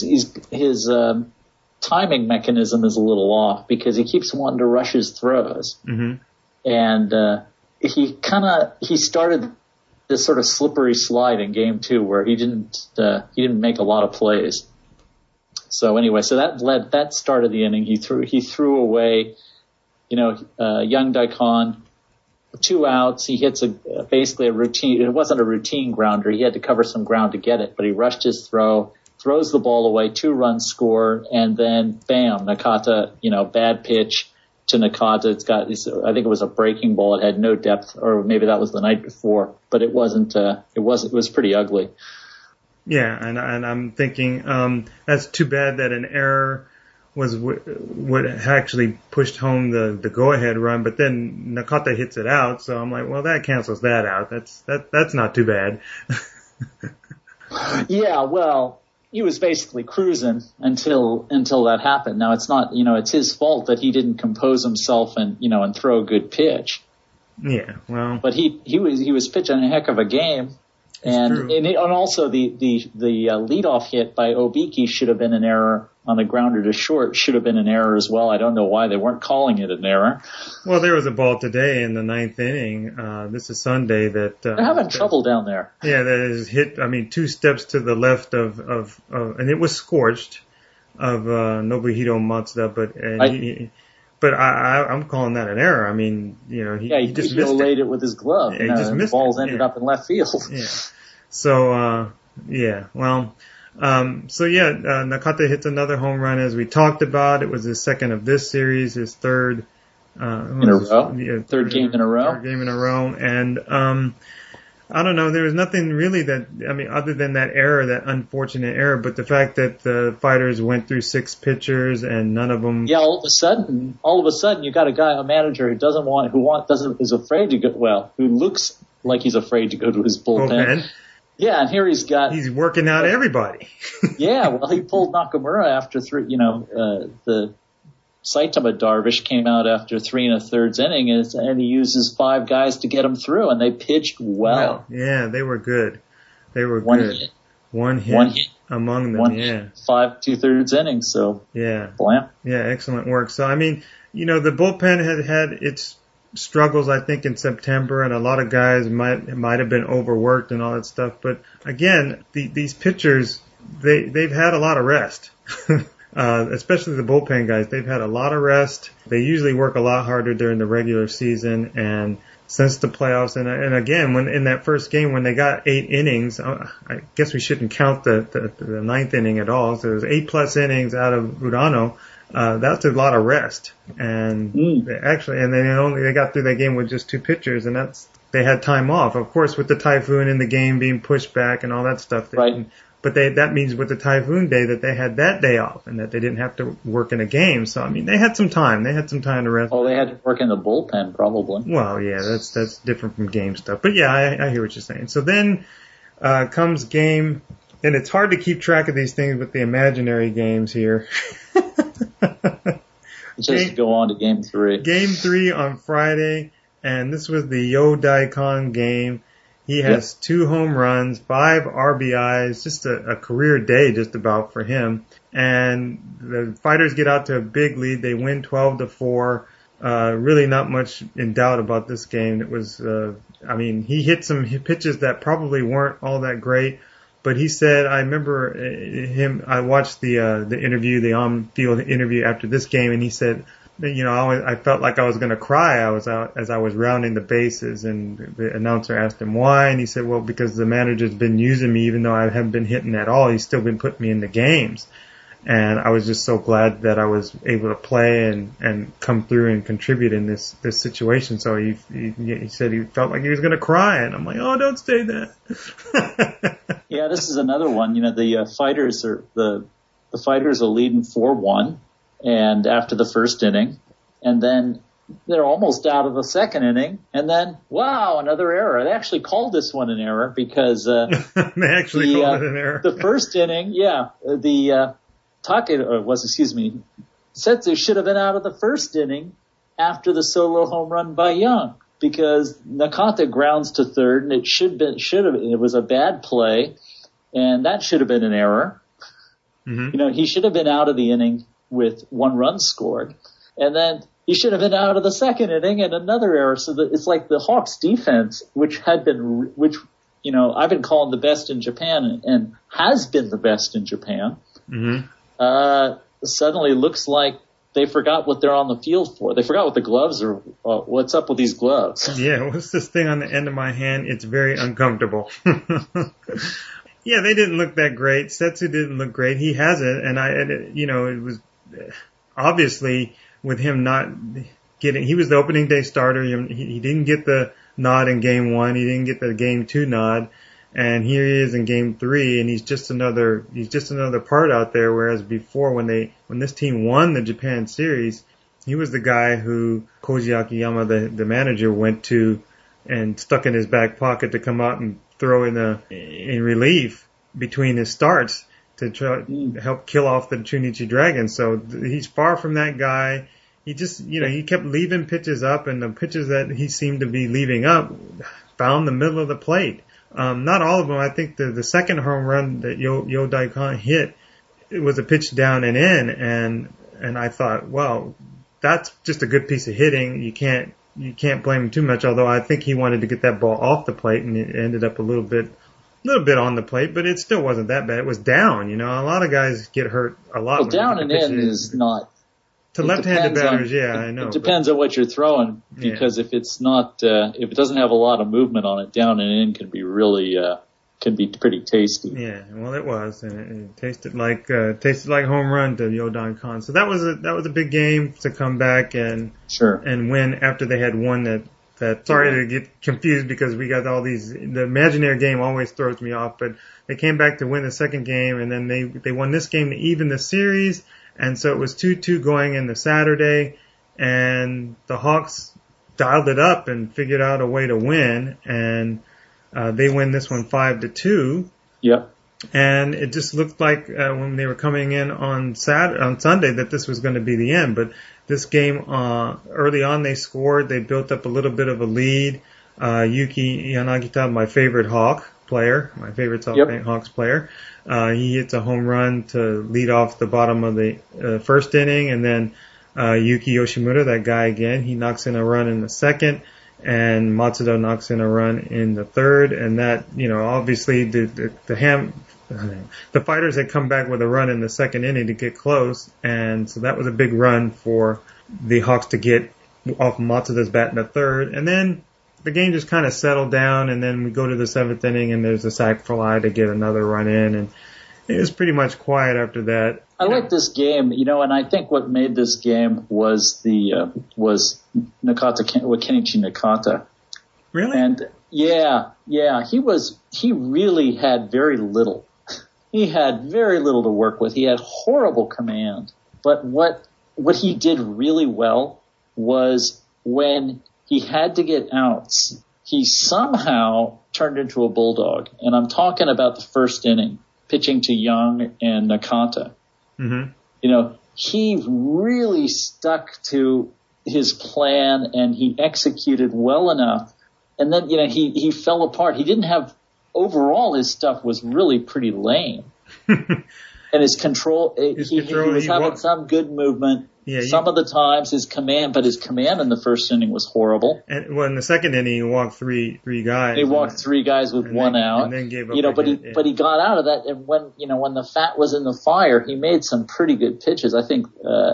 S2: timing mechanism is a little off because he keeps wanting to rush his throws, and he started this sort of slippery slide in game 2 where he didn't make a lot of plays. So anyway, that started the inning. He threw away, Young Daikon. 2 outs, he hits basically a routine. It wasn't a routine grounder. He had to cover some ground to get it, but he rushed his throw, throws the ball away, 2 runs score, and then bam, Nakata, bad pitch to Nakata. I think it was a breaking ball. It had no depth, or maybe that was the night before, but it wasn't. It was pretty ugly.
S1: Yeah, and I'm thinking that's too bad that an error was what actually pushed home the go-ahead run, but then Nakata hits it out, so I'm like, well, that cancels that out. That's not too bad.
S2: Yeah, well, he was basically cruising until that happened. Now it's not, it's his fault that he didn't compose himself and throw a good pitch.
S1: Yeah, well,
S2: but he was pitching a heck of a game. And also the leadoff hit by Obiki should have been an error on the grounder to short, should have been an error as well. I don't know why they weren't calling it an error.
S1: Well, there was a ball today in the 9th inning. This is Sunday that
S2: they're having trouble down there.
S1: Yeah, that is hit. 2 steps to the left of and it was scorched of Nobuhiro Matsuda, but I'm calling that an error. I mean, he just missed
S2: laid it with his glove.
S1: Yeah, he just missed
S2: the balls ended up in left field.
S1: Yeah. So, Nakata hits another home run as we talked about. It was his second of this series, his third
S2: in a row. Third game in a row.
S1: Third game in a row, and I don't know. There was nothing really other than that error, that unfortunate error, but the fact that the Fighters went through 6 pitchers and none of them.
S2: Yeah, all of a sudden, you got a manager who is afraid to go. Who looks like he's afraid to go to his bullpen. Yeah, and here he's working
S1: out everybody.
S2: Yeah, well, he pulled Nakamura after 3. The Saitama Darvish came out after 3 1/3 inning, and he uses 5 guys to get him through, and they pitched well.
S1: Yeah, they were good. They were good. One hit among them.
S2: 5 2/3 innings. So blam.
S1: Yeah, excellent work. So the bullpen had its struggles, I think, in September, and a lot of guys might have been overworked and all that stuff. But again, these pitchers, they've had a lot of rest. Especially the bullpen guys, they've had a lot of rest. They usually work a lot harder during the regular season, and since the playoffs, and again, when in that first game when they got 8 innings, I guess we shouldn't count the 9th inning at all. So it was 8+ innings out of Urano. that's a lot of rest. And they got through that game with just 2 pitchers, and they had time off. Of course, with the typhoon and the game being pushed back and all that stuff. But that means with the typhoon day that they had that day off and that they didn't have to work in a game. So, I mean, they had some time. They had some time to rest.
S2: Oh, they had to work in the bullpen probably.
S1: Well, yeah, that's different from game stuff. But yeah, I hear what you're saying. So then, comes game, and it's hard to keep track of these things with the imaginary games here.
S2: Just go on to game 3. Game
S1: 3 on Friday, and this was the Yo Daikon game. He has 2 home runs, 5 RBIs, just a career day just about for him. And the Fighters get out to a big lead. They win 12-4. Really not much in doubt about this game. It was, he hit some pitches that probably weren't all that great. But he said, I remember I watched the interview, the on-field interview after this game, and he said, I felt like I was going to cry. I was out as I was rounding the bases, and the announcer asked him why, and he said, well, because the manager's been using me, even though I haven't been hitting at all. He's still been putting me in the games, and I was just so glad that I was able to play and come through and contribute in this situation. So he said he felt like he was going to cry, and I'm like, oh, don't say that.
S2: Yeah, this is another one. The Fighters are leading 4-1. And after the first inning, and then they're almost out of the second inning, and then, wow, another error. They actually called this one an error because,
S1: they actually called it an error.
S2: The first inning, Setsu should have been out of the first inning after the solo home run by Young, because Nakata grounds to third, and it was a bad play, and that should have been an error. Mm-hmm. He should have been out of the inning with 1 run scored, and then he should have been out of the second inning and another error. So that it's like the Hawks defense, which I've been calling the best in Japan and has been the best in Japan. Mm-hmm. Suddenly looks like they forgot what they're on the field for. They forgot what the gloves are. What's up with these gloves?
S1: Yeah, what's this thing on the end of my hand? It's very uncomfortable. Yeah, they didn't look that great. Setsu didn't look great. He hasn't, and it was obviously with him not getting. He was the opening day starter. He didn't get the nod in game 1. He didn't get the game 2 nod, and here he is in game 3, and he's just another part out there. Whereas before, when this team won the Japan series, he was the guy who Koji Akiyama, the manager, went to and stuck in his back pocket to come out and throw in relief between his starts to try to help kill off the Chunichi Dragons. So he's far from that guy. He just, he kept leaving pitches up, and the pitches that he seemed to be leaving up found the middle of the plate. Not all of them. I think the second home run that Yo Daikon hit, it was a pitch down and in, and I thought, well, that's just a good piece of hitting. You can't blame him too much, although I think he wanted to get that ball off the plate, and it ended up a little bit on the plate, but it still wasn't that bad. It was down, A lot of guys get hurt a lot.
S2: Well, down and in is not.
S1: To left-handed batters, I know.
S2: It depends on what you're throwing, because if it's not, if it doesn't have a lot of movement on it, down and in can be really, can be pretty tasty.
S1: Yeah, well, it was, and it tasted like home run to Yo Daikon. So that was a big game to come back and win after they had won that. Sorry to get confused because we got all these. The imaginary game always throws me off, but they came back to win the second game, and then they won this game to even the series, and so it was 2-2 going into Saturday, and the Hawks dialed it up and figured out a way to win, and they win this one 5-2.
S2: Yep.
S1: And it just looked like when they were coming in on Sunday that this was going to be the end. But this game, early on, they scored. They built up a little bit of a lead. Yuki Yanagita, my favorite Hawks player, he hits a home run to lead off the bottom of the first inning, and then Yuki Yoshimura, that guy again, he knocks in a run in the second. And Matsuda knocks in a run in the third, and that, obviously the Fighters had come back with a run in the second inning to get close, and so that was a big run for the Hawks to get off Matsuda's bat in the third, and then the game just kind of settled down, and then we go to the seventh inning, and there's a sac fly to get another run in, and it was pretty much quiet after that.
S2: I like this game, and I think what made this game was was Kenichi Nakata.
S1: Really?
S2: And yeah, he really had very little. He had very little to work with. He had horrible command. But what he did really well was when he had to get outs, he somehow turned into a bulldog. And I'm talking about the first inning, pitching to Young and Nakata. Mm-hmm. He really stuck to his plan and he executed well enough. And then, he fell apart. He didn't have, overall his stuff was really pretty lame. And his control, he was having some good movement. Yeah, some of the times his command in the first inning was horrible.
S1: And in the second inning, he walked three guys.
S2: He walked 3 guys with one out.
S1: And then gave up
S2: but he got out of that. And when the fat was in the fire, he made some pretty good pitches. I think,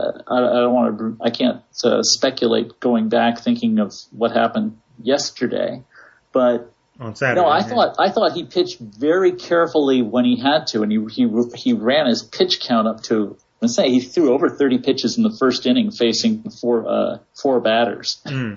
S2: I can't speculate going back thinking of what happened yesterday, but
S1: on Saturday.
S2: No, I thought he pitched very carefully when he had to, and he ran his pitch count up to. He threw over 30 pitches in the first inning, facing four batters. Mm.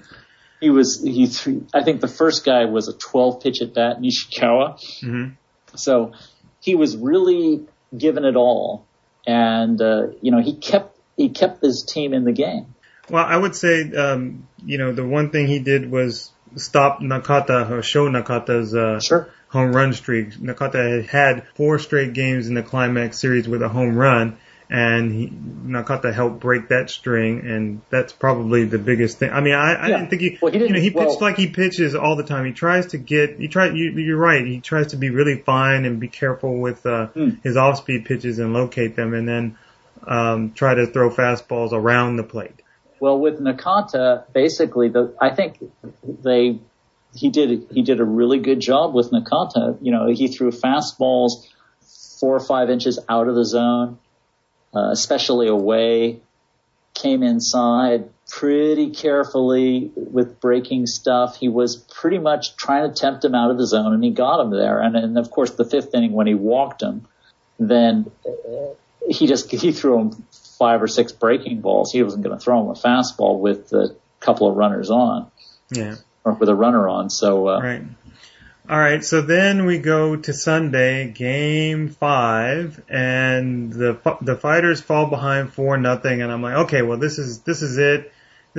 S2: I think the first guy was a 12 pitch at bat, Nishikawa. Mm-hmm. So he was really giving it all, and he kept his team in the game.
S1: Well, I would say the one thing he did was stop Nakata or show Nakata's home run streak. Nakata had 4 straight games in the Climax series with a home run. And Nakata helped break that string, and that's probably the biggest thing. I mean, I didn't think he pitched like he pitches all the time. He tries to you're right. He tries to be really fine and be careful with his off-speed pitches and locate them, and then try to throw fastballs around the plate.
S2: Well, with Nakata, basically, I think he did a really good job with Nakata. He threw fastballs 4 or 5 inches out of the zone. Especially away, came inside pretty carefully with breaking stuff. He was pretty much trying to tempt him out of the zone, and he got him there. And of course, the 5th inning when he walked him, then he threw him 5 or 6 breaking balls. He wasn't going to throw him a fastball with a couple of runners on, or with a runner on. So
S1: right. All right, so then we go to Sunday, Game 5, and the Fighters fall behind 4-0, and I'm like, okay, well this is it.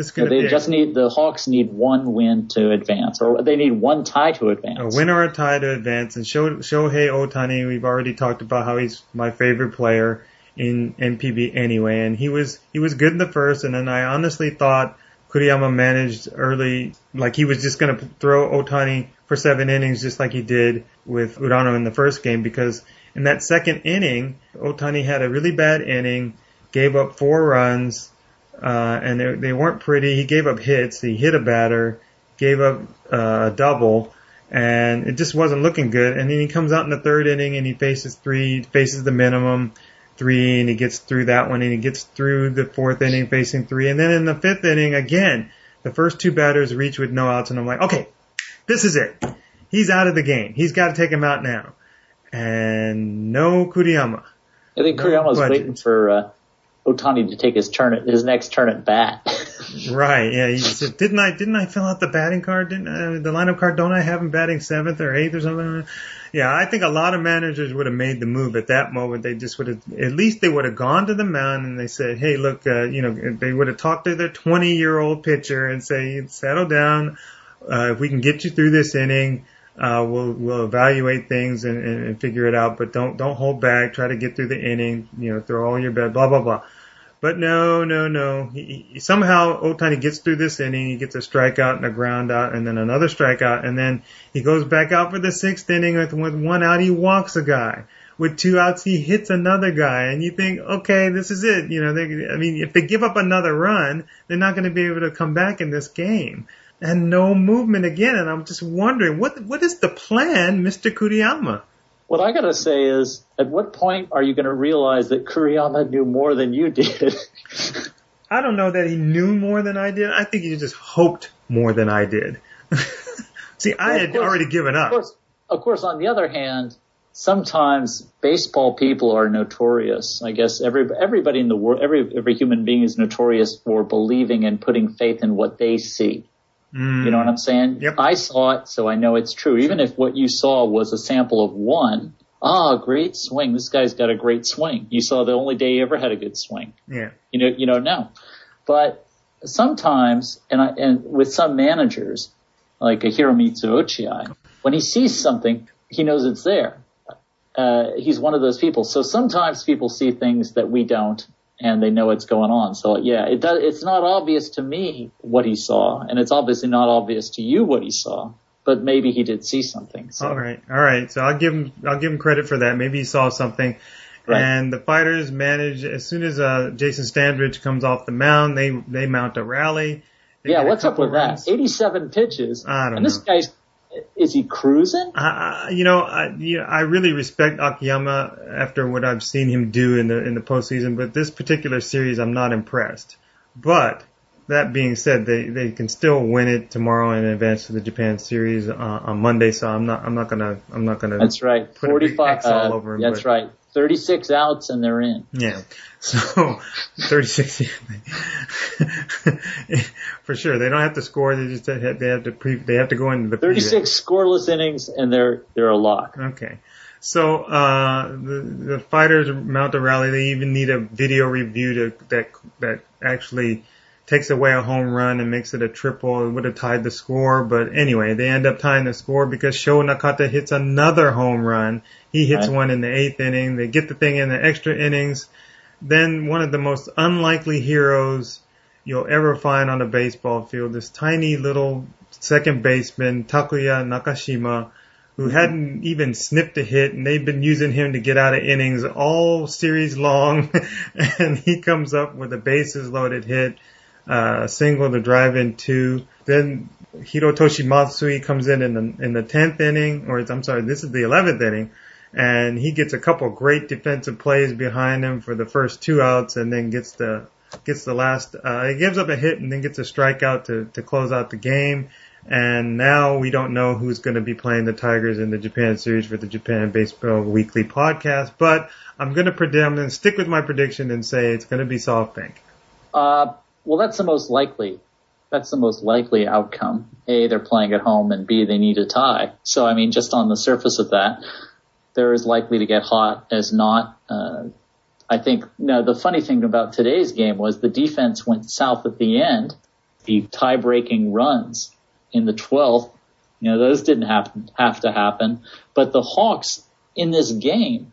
S2: The Hawks need 1 win to advance, or they need 1 tie to advance.
S1: A win or a tie to advance, and Shohei Ohtani, we've already talked about how he's my favorite player in NPB anyway, and he was good in the first, and then I honestly thought Kuriyama managed early, like he was just going to throw Ohtani for 7 innings just like he did with Urano in the first game, because in that second inning, Ohtani had a really bad inning, gave up 4 runs, and they weren't pretty. He gave up hits. He hit a batter, gave up a double, and it just wasn't looking good. And then he comes out in the 3rd inning and he faces the minimum 3, and he gets through that one, and he gets through the 4th inning facing 3. And then in the 5th inning, again, the first 2 batters reach with no outs, and I'm like, okay, this is it. He's out of the game. He's got to take him out now. And no Kuriyama.
S2: I think Kuriyama's waiting for Ohtani to take his next turn at bat.
S1: Right. Yeah. He said, didn't I fill out the batting card? The lineup card? Don't I have him batting 7th or 8th or something? Yeah. I think a lot of managers would have made the move at that moment. They just would have, at least they would have gone to the mound and they said, hey, look, they would have talked to their 20-year-old pitcher and say, settle down. If we can get you through this inning, we'll evaluate things and figure it out. But don't hold back. Try to get through the inning. Throw all your best. Blah blah blah. But no. Somehow Ohtani gets through this inning. He gets a strikeout and a ground out, and then another strikeout, and then he goes back out for the 6th inning with 1 out. He walks a guy. With 2 outs, he hits another guy, and you think, okay, this is it. If they give up another run, they're not going to be able to come back in this game. And no movement again, and I'm just wondering, what is the plan, Mr. Kuriyama?
S2: What I gotta say is, at what point are you gonna realize that Kuriyama knew more than you did?
S1: I don't know that he knew more than I did. I think he just hoped more than I did. See, I had already given up.
S2: Of course, on the other hand, sometimes baseball people are notorious. I guess everybody in the world, every human being is notorious for believing and putting faith in what they see. You know what I'm saying?
S1: Yep.
S2: I saw it, so I know it's true. Even if what you saw was a sample of one, great swing. This guy's got a great swing. You saw the only day he ever had a good swing.
S1: Yeah.
S2: You don't know. But sometimes, and with some managers, like a Hiromitsu Ochiai, when he sees something, he knows it's there. He's one of those people. So sometimes people see things that we don't, and they know what's going on. So yeah, it's not obvious to me what he saw, and it's obviously not obvious to you what he saw, but maybe he did see something. So.
S1: All right. So I'll give him credit for that. Maybe he saw something. Right. And the fighters manage, as soon as Jason Standridge comes off the mound, they mount a rally.
S2: Yeah, what's up with runs. That? 87 pitches.
S1: I don't know.
S2: And this guy's, is he cruising?
S1: I really respect Akiyama after what I've seen him do in the postseason, but this particular series I'm not impressed. But that being said, they can still win it tomorrow and advance to the Japan series on Monday. So I'm not gonna.
S2: That's right.
S1: Put 45 all over him.
S2: That's right. 36 outs and they're in.
S1: Yeah. So 36 for sure. They don't have to score. They just have to go into the
S2: 36 scoreless innings and they're a lock.
S1: Okay. So the fighters mount a rally. They even need a video review that actually takes away a home run and makes it a triple. It would have tied the score, but anyway, they end up tying the score because Sho Nakata hits another home run. He hits one in the 8th inning. They get the thing in the extra innings. Then one of the most unlikely heroes you'll ever find on a baseball field, this tiny little second baseman, Takuya Nakashima, who hadn't even snipped a hit, and they've been using him to get out of innings all series long, and he comes up with a bases loaded hit. Single to drive in 2. Then Hirotoshi Matsui comes in the 10th inning, this is the 11th inning, and he gets a couple great defensive plays behind him for the first 2 outs, and then gets the last. He gives up a hit and then gets a strikeout to close out the game. And now we don't know who's going to be playing the Tigers in the Japan series for the Japan Baseball Weekly podcast, but I'm going to stick with my prediction and say it's going to be SoftBank.
S2: Well, that's the most likely. That's the most likely outcome. A, they're playing at home, and B, they need a tie. So, I mean, just on the surface of that, they're as likely to get hot as not. I think, now the funny thing about today's game was the defense went south at the end. The tie-breaking runs in the 12th, those didn't have to happen. But the Hawks in this game,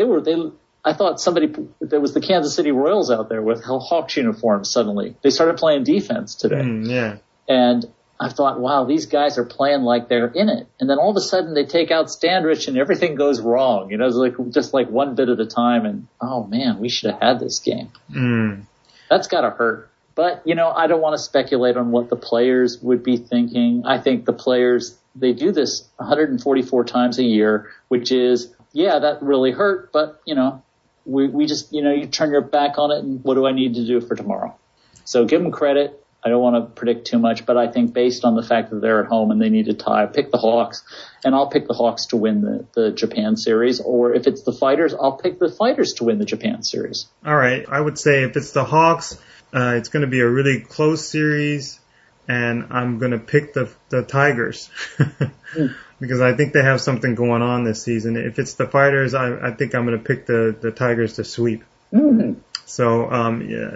S2: I thought there was the Kansas City Royals out there with Hawks uniforms suddenly. They started playing defense today.
S1: Yeah.
S2: And I thought, wow, these guys are playing like they're in it. And then all of a sudden they take out Standrich and everything goes wrong. It's just like one bit at a time. And, oh man, we should have had this game. That's gotta hurt. But, I don't want to speculate on what the players would be thinking. I think the players, they do this 144 times a year, which is, yeah, that really hurt, but, we just, you turn your back on it and what do I need to do for tomorrow? So give them credit. I don't want to predict too much, but I think based on the fact that they're at home and they need a tie, pick the Hawks, and I'll pick the Hawks to win the Japan series. Or if it's the Fighters, I'll pick the Fighters to win the Japan series.
S1: All right. I would say if it's the Hawks, it's going to be a really close series, and I'm going to pick the Tigers. Because I think they have something going on this season. If it's the Fighters, I think I'm going to pick the Tigers to sweep.
S2: Mm-hmm.
S1: So,
S2: I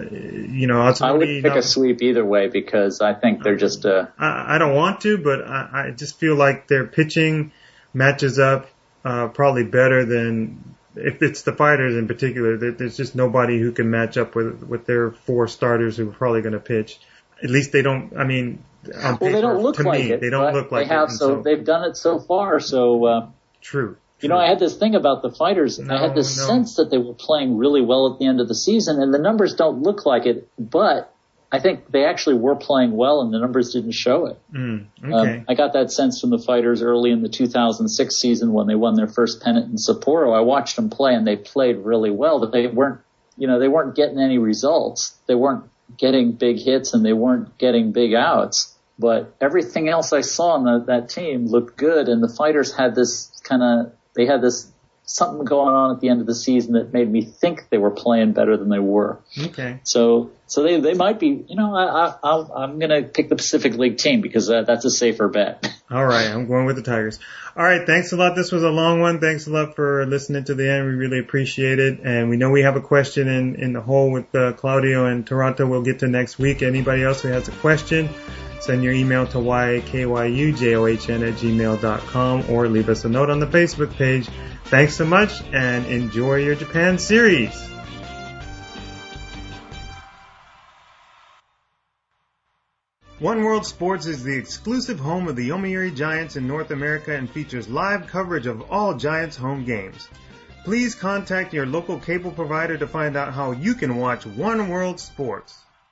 S2: would pick a sweep either way because I think they're just
S1: I don't want to, but I just feel like their pitching matches up probably better than if it's the Fighters in particular. There's just nobody who can match up with their 4 starters who are probably going to pitch. At least they don't. I mean.
S2: Well, they don't look like it.
S1: They don't look like it.
S2: So they've done it so far. So
S1: true.
S2: I had this thing about the Fighters. I had this sense that they were playing really well at the end of the season, and the numbers don't look like it. But I think they actually were playing well, and the numbers didn't show it.
S1: Okay.
S2: I got that sense from the Fighters early in the 2006 season when they won their first pennant in Sapporo. I watched them play, and they played really well. But they weren't getting any results. They weren't getting big hits, and they weren't getting big outs. But everything else I saw on that team looked good, and the Fighters had this something going on at the end of the season that made me think they were playing better than they were.
S1: Okay.
S2: So they might be, I'm going to pick the Pacific League team because that's a safer bet.
S1: All right. I'm going with the Tigers. All right. Thanks a lot. This was a long one. Thanks a lot for listening to the end. We really appreciate it. And we know we have a question in the hole with Claudio and Toronto. We'll get to next week. Anybody else who has a question, send your email to yakyujohn@gmail.com or leave us a note on the Facebook page. Thanks so much and enjoy your Japan series. One World Sports is the exclusive home of the Yomiuri Giants in North America and features live coverage of all Giants home games. Please contact your local cable provider to find out how you can watch One World Sports.